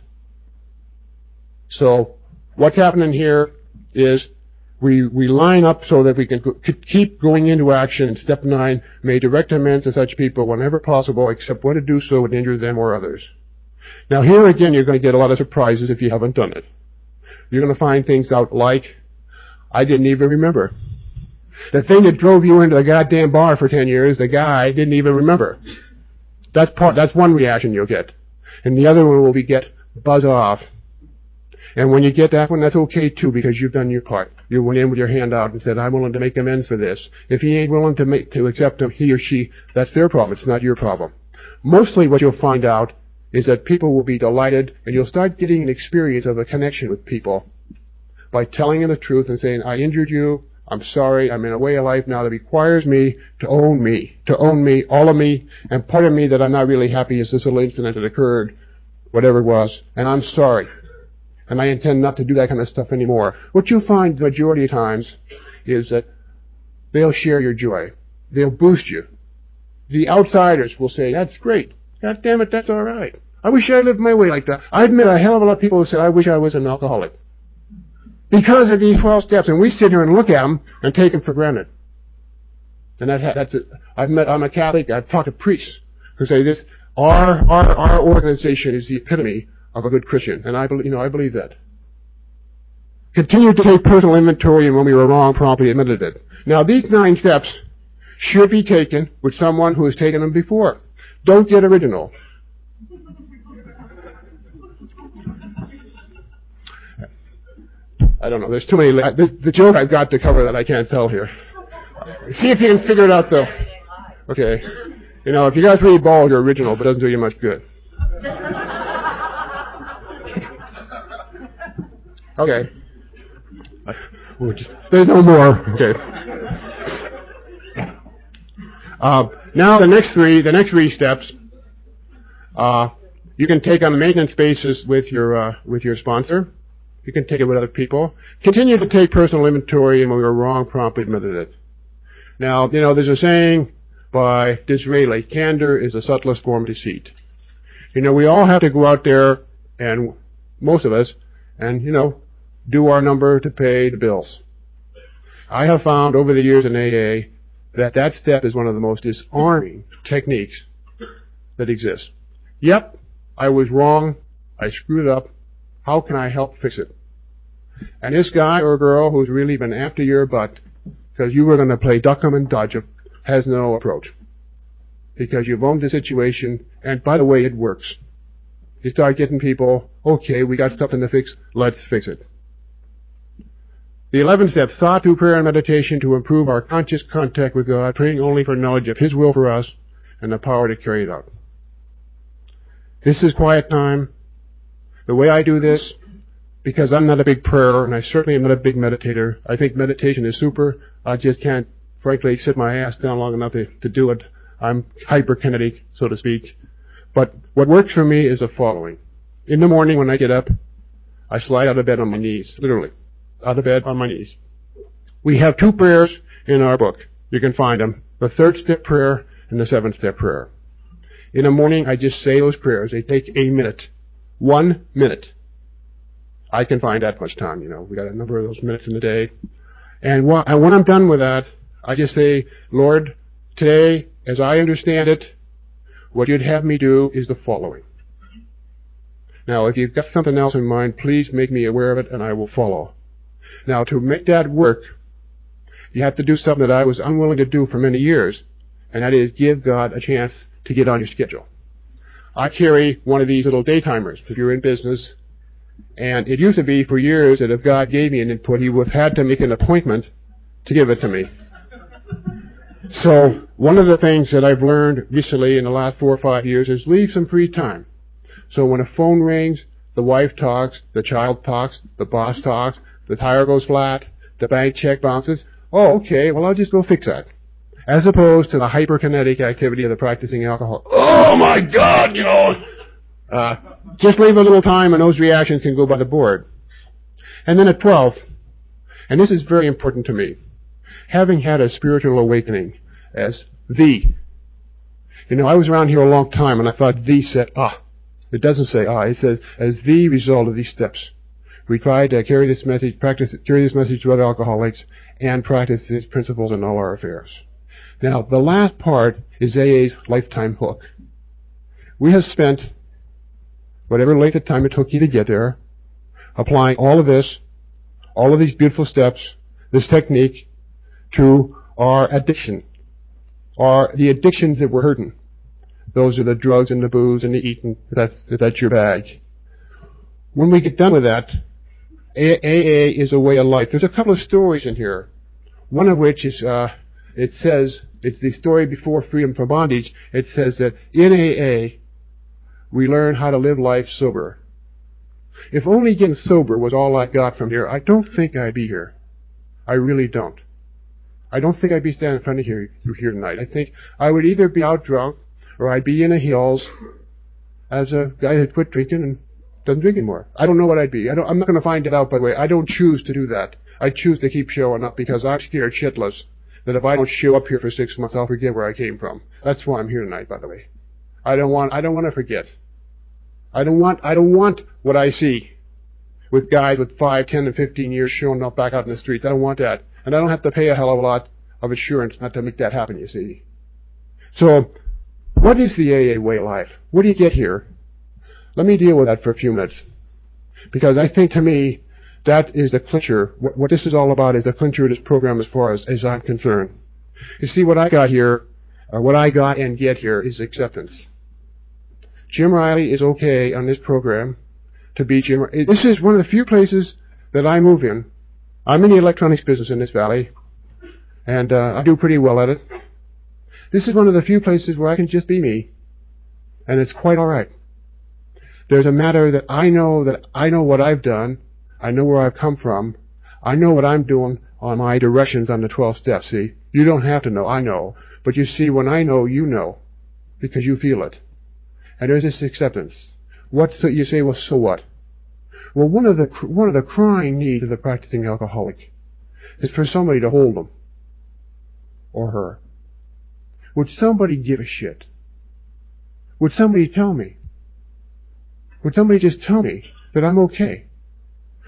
So, what's happening here is we we line up so that we can go, keep going into action. Step nine, may direct amends to such people whenever possible, except when to do so would injure them or others. Now here again, you're going to get a lot of surprises if you haven't done it. You're going to find things out like, I didn't even remember. The thing that drove you into the goddamn bar for ten years, the guy didn't even remember. That's part. That's one reaction you'll get. And the other one will be get buzz off. And when you get that one, that's okay too, because you've done your part. You went in with your hand out and said, I'm willing to make amends for this. If he ain't willing to make, to accept him, he or she, that's their problem. It's not your problem. Mostly what you'll find out is that people will be delighted, and you'll start getting an experience of a connection with people by telling them the truth and saying, I injured you, I'm sorry, I'm in a way of life now that requires me to own me, to own me, all of me, and part of me that I'm not really happy is this little incident that occurred, whatever it was, and I'm sorry. And I intend not to do that kind of stuff anymore. What you'll find the majority of times is that they'll share your joy. They'll boost you. The outsiders will say, that's great. God damn it, that's all right. I wish I lived my way like that. I admit a hell of a lot of people who said, I wish I was an alcoholic. Because of these twelve steps. And we sit here and look at them and take them for granted. And that, that's it. I've met, I'm a Catholic, I've talked to priests who say this, our, our, our organization is the epitome of a good Christian, and I believe, you know, I believe that. Continue to take personal inventory, and when we were wrong, promptly admitted it. Now, these nine steps should be taken with someone who has taken them before. Don't get original. I don't know. There's too many. This, the joke I've got to cover that I can't tell here. See if you can figure it out, though. Okay. You know, if you guys really bald, you're original, but it doesn't do you much good. Okay. There's no more. Okay. Uh, now the next three, the next three steps, uh, you can take on a maintenance basis with your uh, with your sponsor. You can take it with other people. Continue to take personal inventory, and when we were wrong, promptly admitted it. Now, you know, there's a saying by Disraeli, candor is the subtlest form of deceit. You know, we all have to go out there, and most of us, and, you know, do our number to pay the bills. I have found over the years in A A that that step is one of the most disarming techniques that exists. Yep, I was wrong. I screwed up. How can I help fix it? And this guy or girl who's really been after your butt because you were going to play duck-em and dodge has no approach. Because you've owned the situation, and by the way, it works. You start getting people, okay, we got something to fix, let's fix it. The eleventh step, thought through prayer and meditation to improve our conscious contact with God, praying only for knowledge of His will for us and the power to carry it out. This is quiet time. The way I do this, because I'm not a big prayer, and I certainly am not a big meditator. I think meditation is super. I just can't, frankly, sit my ass down long enough to, to do it. I'm hyperkinetic, so to speak. But what works for me is the following. In the morning when I get up, I slide out of bed on my knees, literally, out of bed on my knees. We have two prayers in our book. You can find them. The third step prayer and the seventh step prayer. In the morning, I just say those prayers. They take a minute. One minute. I can find that much time, you know. We got a number of those minutes in the day. And when I'm done with that, I just say, Lord, today, as I understand it, what you'd have me do is the following. Now, if you've got something else in mind, please make me aware of it and I will follow. Now, to make that work, you have to do something that I was unwilling to do for many years, and that is give God a chance to get on your schedule. I carry one of these little day timers if you're in business, and it used to be for years that if God gave me an input, He would have had to make an appointment to give it to me. So one of the things that I've learned recently in the last four or five years is leave some free time. So when a phone rings, the wife talks, the child talks, the boss talks, the tire goes flat, the bank check bounces. Oh, okay, well, I'll just go fix that. As opposed to the hyperkinetic activity of the practicing alcoholic. Oh, my God, you know. Uh, just leave a little time and those reactions can go by the board. And then at twelve, and this is very important to me, having had a spiritual awakening as the. You know, I was around here a long time and I thought the said ah. It doesn't say ah, it says as the result of these steps. We try to carry this message, practice, carry this message to other alcoholics and practice these principles in all our affairs. Now, the last part is A A's lifetime hook. We have spent whatever length of time it took you to get there, applying all of this, all of these beautiful steps, this technique, to our addiction, or the addictions that we're hurting. Those are the drugs and the booze and the eating. That's, that's your bag. When we get done with that, A A is a way of life. There's a couple of stories in here. One of which is, uh, it says, it's the story before Freedom from Bondage. It says that in A A, we learn how to live life sober. If only getting sober was all I got from here, I don't think I'd be here. I really don't. I don't think I'd be standing in front of you here tonight. I think I would either be out drunk, or I'd be in the hills as a guy that quit drinking and doesn't drink anymore. I don't know what I'd be. I don't, I'm not going to find it out, by the way. I don't choose to do that. I choose to keep showing up because I'm scared shitless that if I don't show up here for six months, I'll forget where I came from. That's why I'm here tonight, by the way. I don't want, I don't want to forget. I don't want, I don't want what I see with guys with five, ten, and fifteen years showing up back out in the streets. I don't want that. And I don't have to pay a hell of a lot of insurance not to make that happen, you see. So, what is the A A way of life? What do you get here? Let me deal with that for a few minutes. Because I think to me, that is the clincher. What, what this is all about is the clincher of this program as far as, as I'm concerned. You see, what I got here, or what I got and get here is acceptance. Jim Riley is okay on this program to be Jim Riley. This is one of the few places that I move in. I'm in the electronics business in this valley, and uh, I do pretty well at it. This is one of the few places where I can just be me, and it's quite all right. There's a matter that I know that I know what I've done, I know where I've come from, I know what I'm doing on my directions on the twelve steps, see? You don't have to know, I know. But you see, when I know, you know, because you feel it. And there's this acceptance. What, so you say, well, so what? Well, one of the, one of the crying needs of the practicing alcoholic is for somebody to hold them. Or her. Would somebody give a shit? Would somebody tell me? Would somebody just tell me that I'm okay?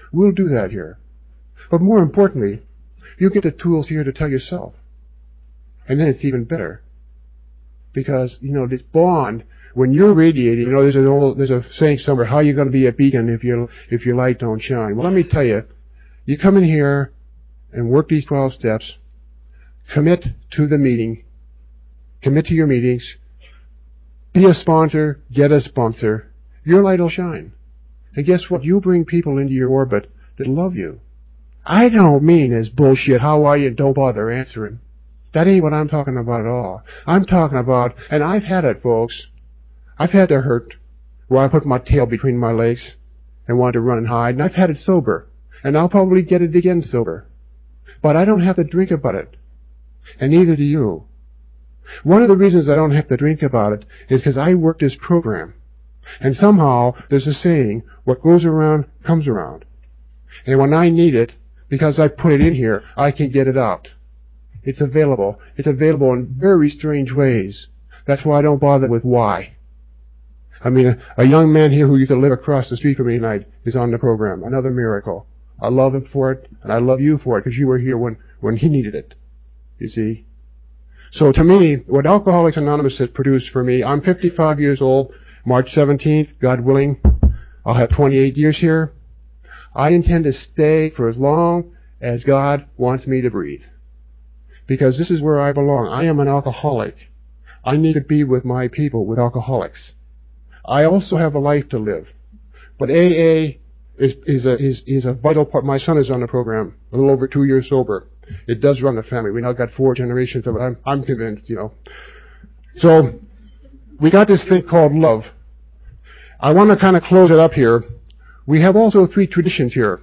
We'll do that here. But more importantly, you get the tools here to tell yourself. And then it's even better. Because, you know, this bond, when you're radiating, you know, there's an old, there's a saying somewhere, how are you going to be a beacon if your, if your light don't shine? Well, let me tell you, you come in here and work these twelve steps, commit to the meeting, commit to your meetings, be a sponsor, get a sponsor, your light will shine. And guess what? You bring people into your orbit that love you. I don't mean as bullshit, how are you, don't bother answering. That ain't what I'm talking about at all. I'm talking about, and I've had it, folks. I've had the hurt where I put my tail between my legs and wanted to run and hide, and I've had it sober. And I'll probably get it again sober. But I don't have to drink about it. And neither do you. One of the reasons I don't have to drink about it is because I work this program. And somehow there's a saying, what goes around comes around. And when I need it, because I put it in here, I can get it out. It's available. It's available in very strange ways. That's why I don't bother with why. I mean, a, a young man here who used to live across the street from me tonight is on the program. Another miracle. I love him for it, and I love you for it, because you were here when, when he needed it. You see? So to me, what Alcoholics Anonymous has produced for me, I'm fifty-five years old, March seventeenth, God willing, I'll have twenty-eight years here. I intend to stay for as long as God wants me to breathe. Because this is where I belong. I am an alcoholic. I need to be with my people, with alcoholics. I also have a life to live. But A A is, is, a, is, is a vital part. My son is on the program, a little over two years sober. It does run the family. We now got four generations of it. I'm, I'm convinced, you know. So, we got this thing called love. I want to kind of close it up here. We have also three traditions here.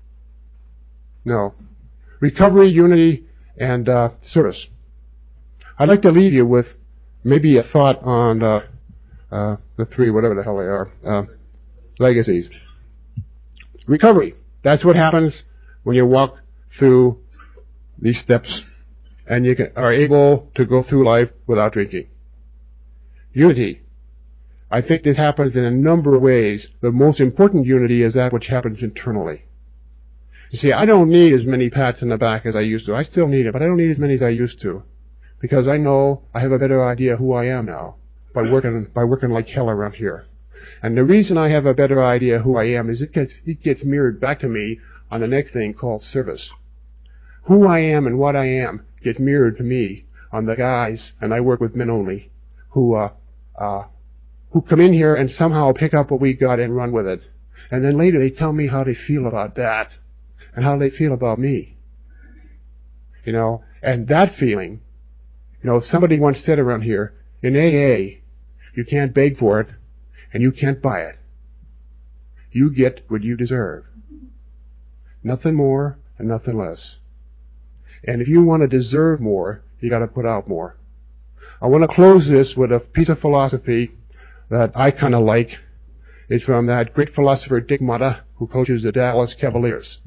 No. Recovery, unity, and uh, service. I'd like to leave you with maybe a thought on uh, uh, the three, whatever the hell they are, uh, legacies. Recovery. That's what happens when you walk through these steps and you can, are able to go through life without drinking. Unity. I think this happens in a number of ways. The most important unity is that which happens internally. You see, I don't need as many pats in the back as I used to. I still need it, but I don't need as many as I used to. Because I know I have a better idea who I am now by working, by working like hell around here. And the reason I have a better idea who I am is it gets, it gets mirrored back to me on the next thing called service. Who I am and what I am gets mirrored to me on the guys, and I work with men only, who, uh, uh, who come in here and somehow pick up what we got and run with it. And then later they tell me how they feel about that and how they feel about me. You know, and that feeling, you know, somebody once said around here, in A A, you can't beg for it and you can't buy it. You get what you deserve. Nothing more and nothing less. And if you want to deserve more, you got to put out more. I want to close this with a piece of philosophy that I kind of like. It's from that great philosopher Dick Motta, who coaches the Dallas Cavaliers.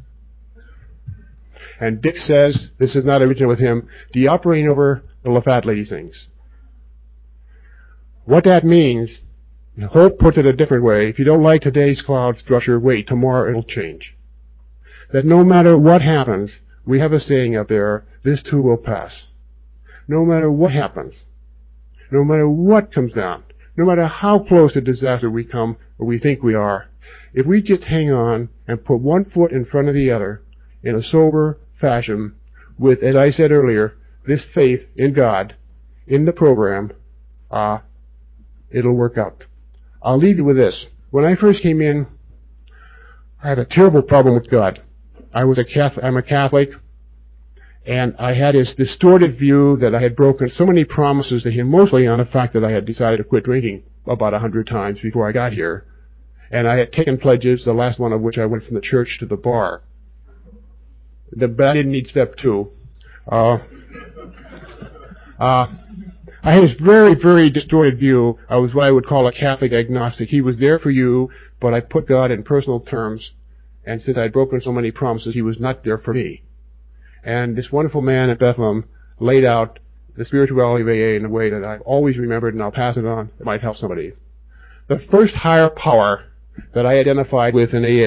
And Dick says, this is not original with him, do you operate over the LaFat lady things? What that means, Hope puts it a different way. If you don't like today's cloud structure, wait, tomorrow it'll change. That no matter what happens, we have a saying out there, this too will pass. No matter what happens, no matter what comes down, no matter how close to disaster we come or we think we are, if we just hang on and put one foot in front of the other in a sober fashion with, as I said earlier, this faith in God, in the program, uh, it'll work out. I'll leave you with this. When I first came in, I had a terrible problem with God. I was a Catholic, I'm a Catholic, and I had this distorted view that I had broken so many promises to Him, mostly on the fact that I had decided to quit drinking about a hundred times before I got here. And I had taken pledges, the last one of which I went from the church to the bar. The, I didn't need step two. Uh, uh, I had this very, very distorted view. I was what I would call a Catholic agnostic. He was there for you, but I put God in personal terms. And since I'd broken so many promises, He was not there for me. And this wonderful man at Bethlehem laid out the spirituality of A A in a way that I've always remembered, and I'll pass it on. It might help somebody. The first higher power that I identified with in A A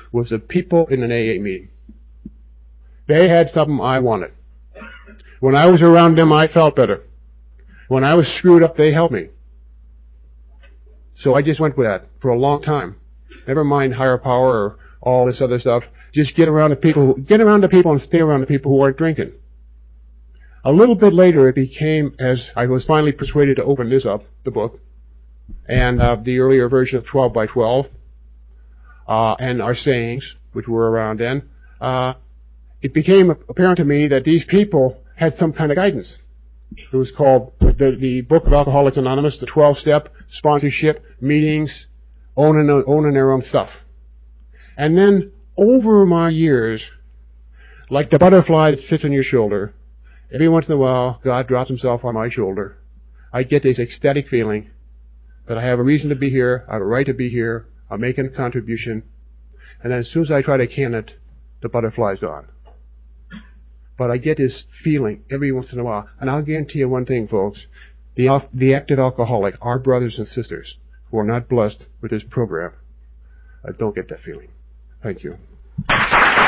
was the people in an A A meeting. They had something I wanted. When I was around them, I felt better. When I was screwed up, they helped me. So I just went with that for a long time. Never mind higher power or all this other stuff. Just get around the people, get around the people and stay around the people who aren't drinking. A little bit later, it became, as I was finally persuaded to open this up, the book, and uh, the earlier version of twelve by twelve, uh, and our sayings, which were around then, uh, it became apparent to me that these people had some kind of guidance. It was called the, the Book of Alcoholics Anonymous, the twelve-step, sponsorship, meetings, owning, owning their own stuff. And then, over my years, like the butterfly that sits on your shoulder, every once in a while, God drops himself on my shoulder. I get this ecstatic feeling that I have a reason to be here, I have a right to be here, I'm making a contribution, and then as soon as I try to can it, the butterfly's gone. But I get this feeling every once in a while, and I'll guarantee you one thing, folks, the, the active alcoholic, our brothers and sisters, who are not blessed with this program, I don't get that feeling. Thank you.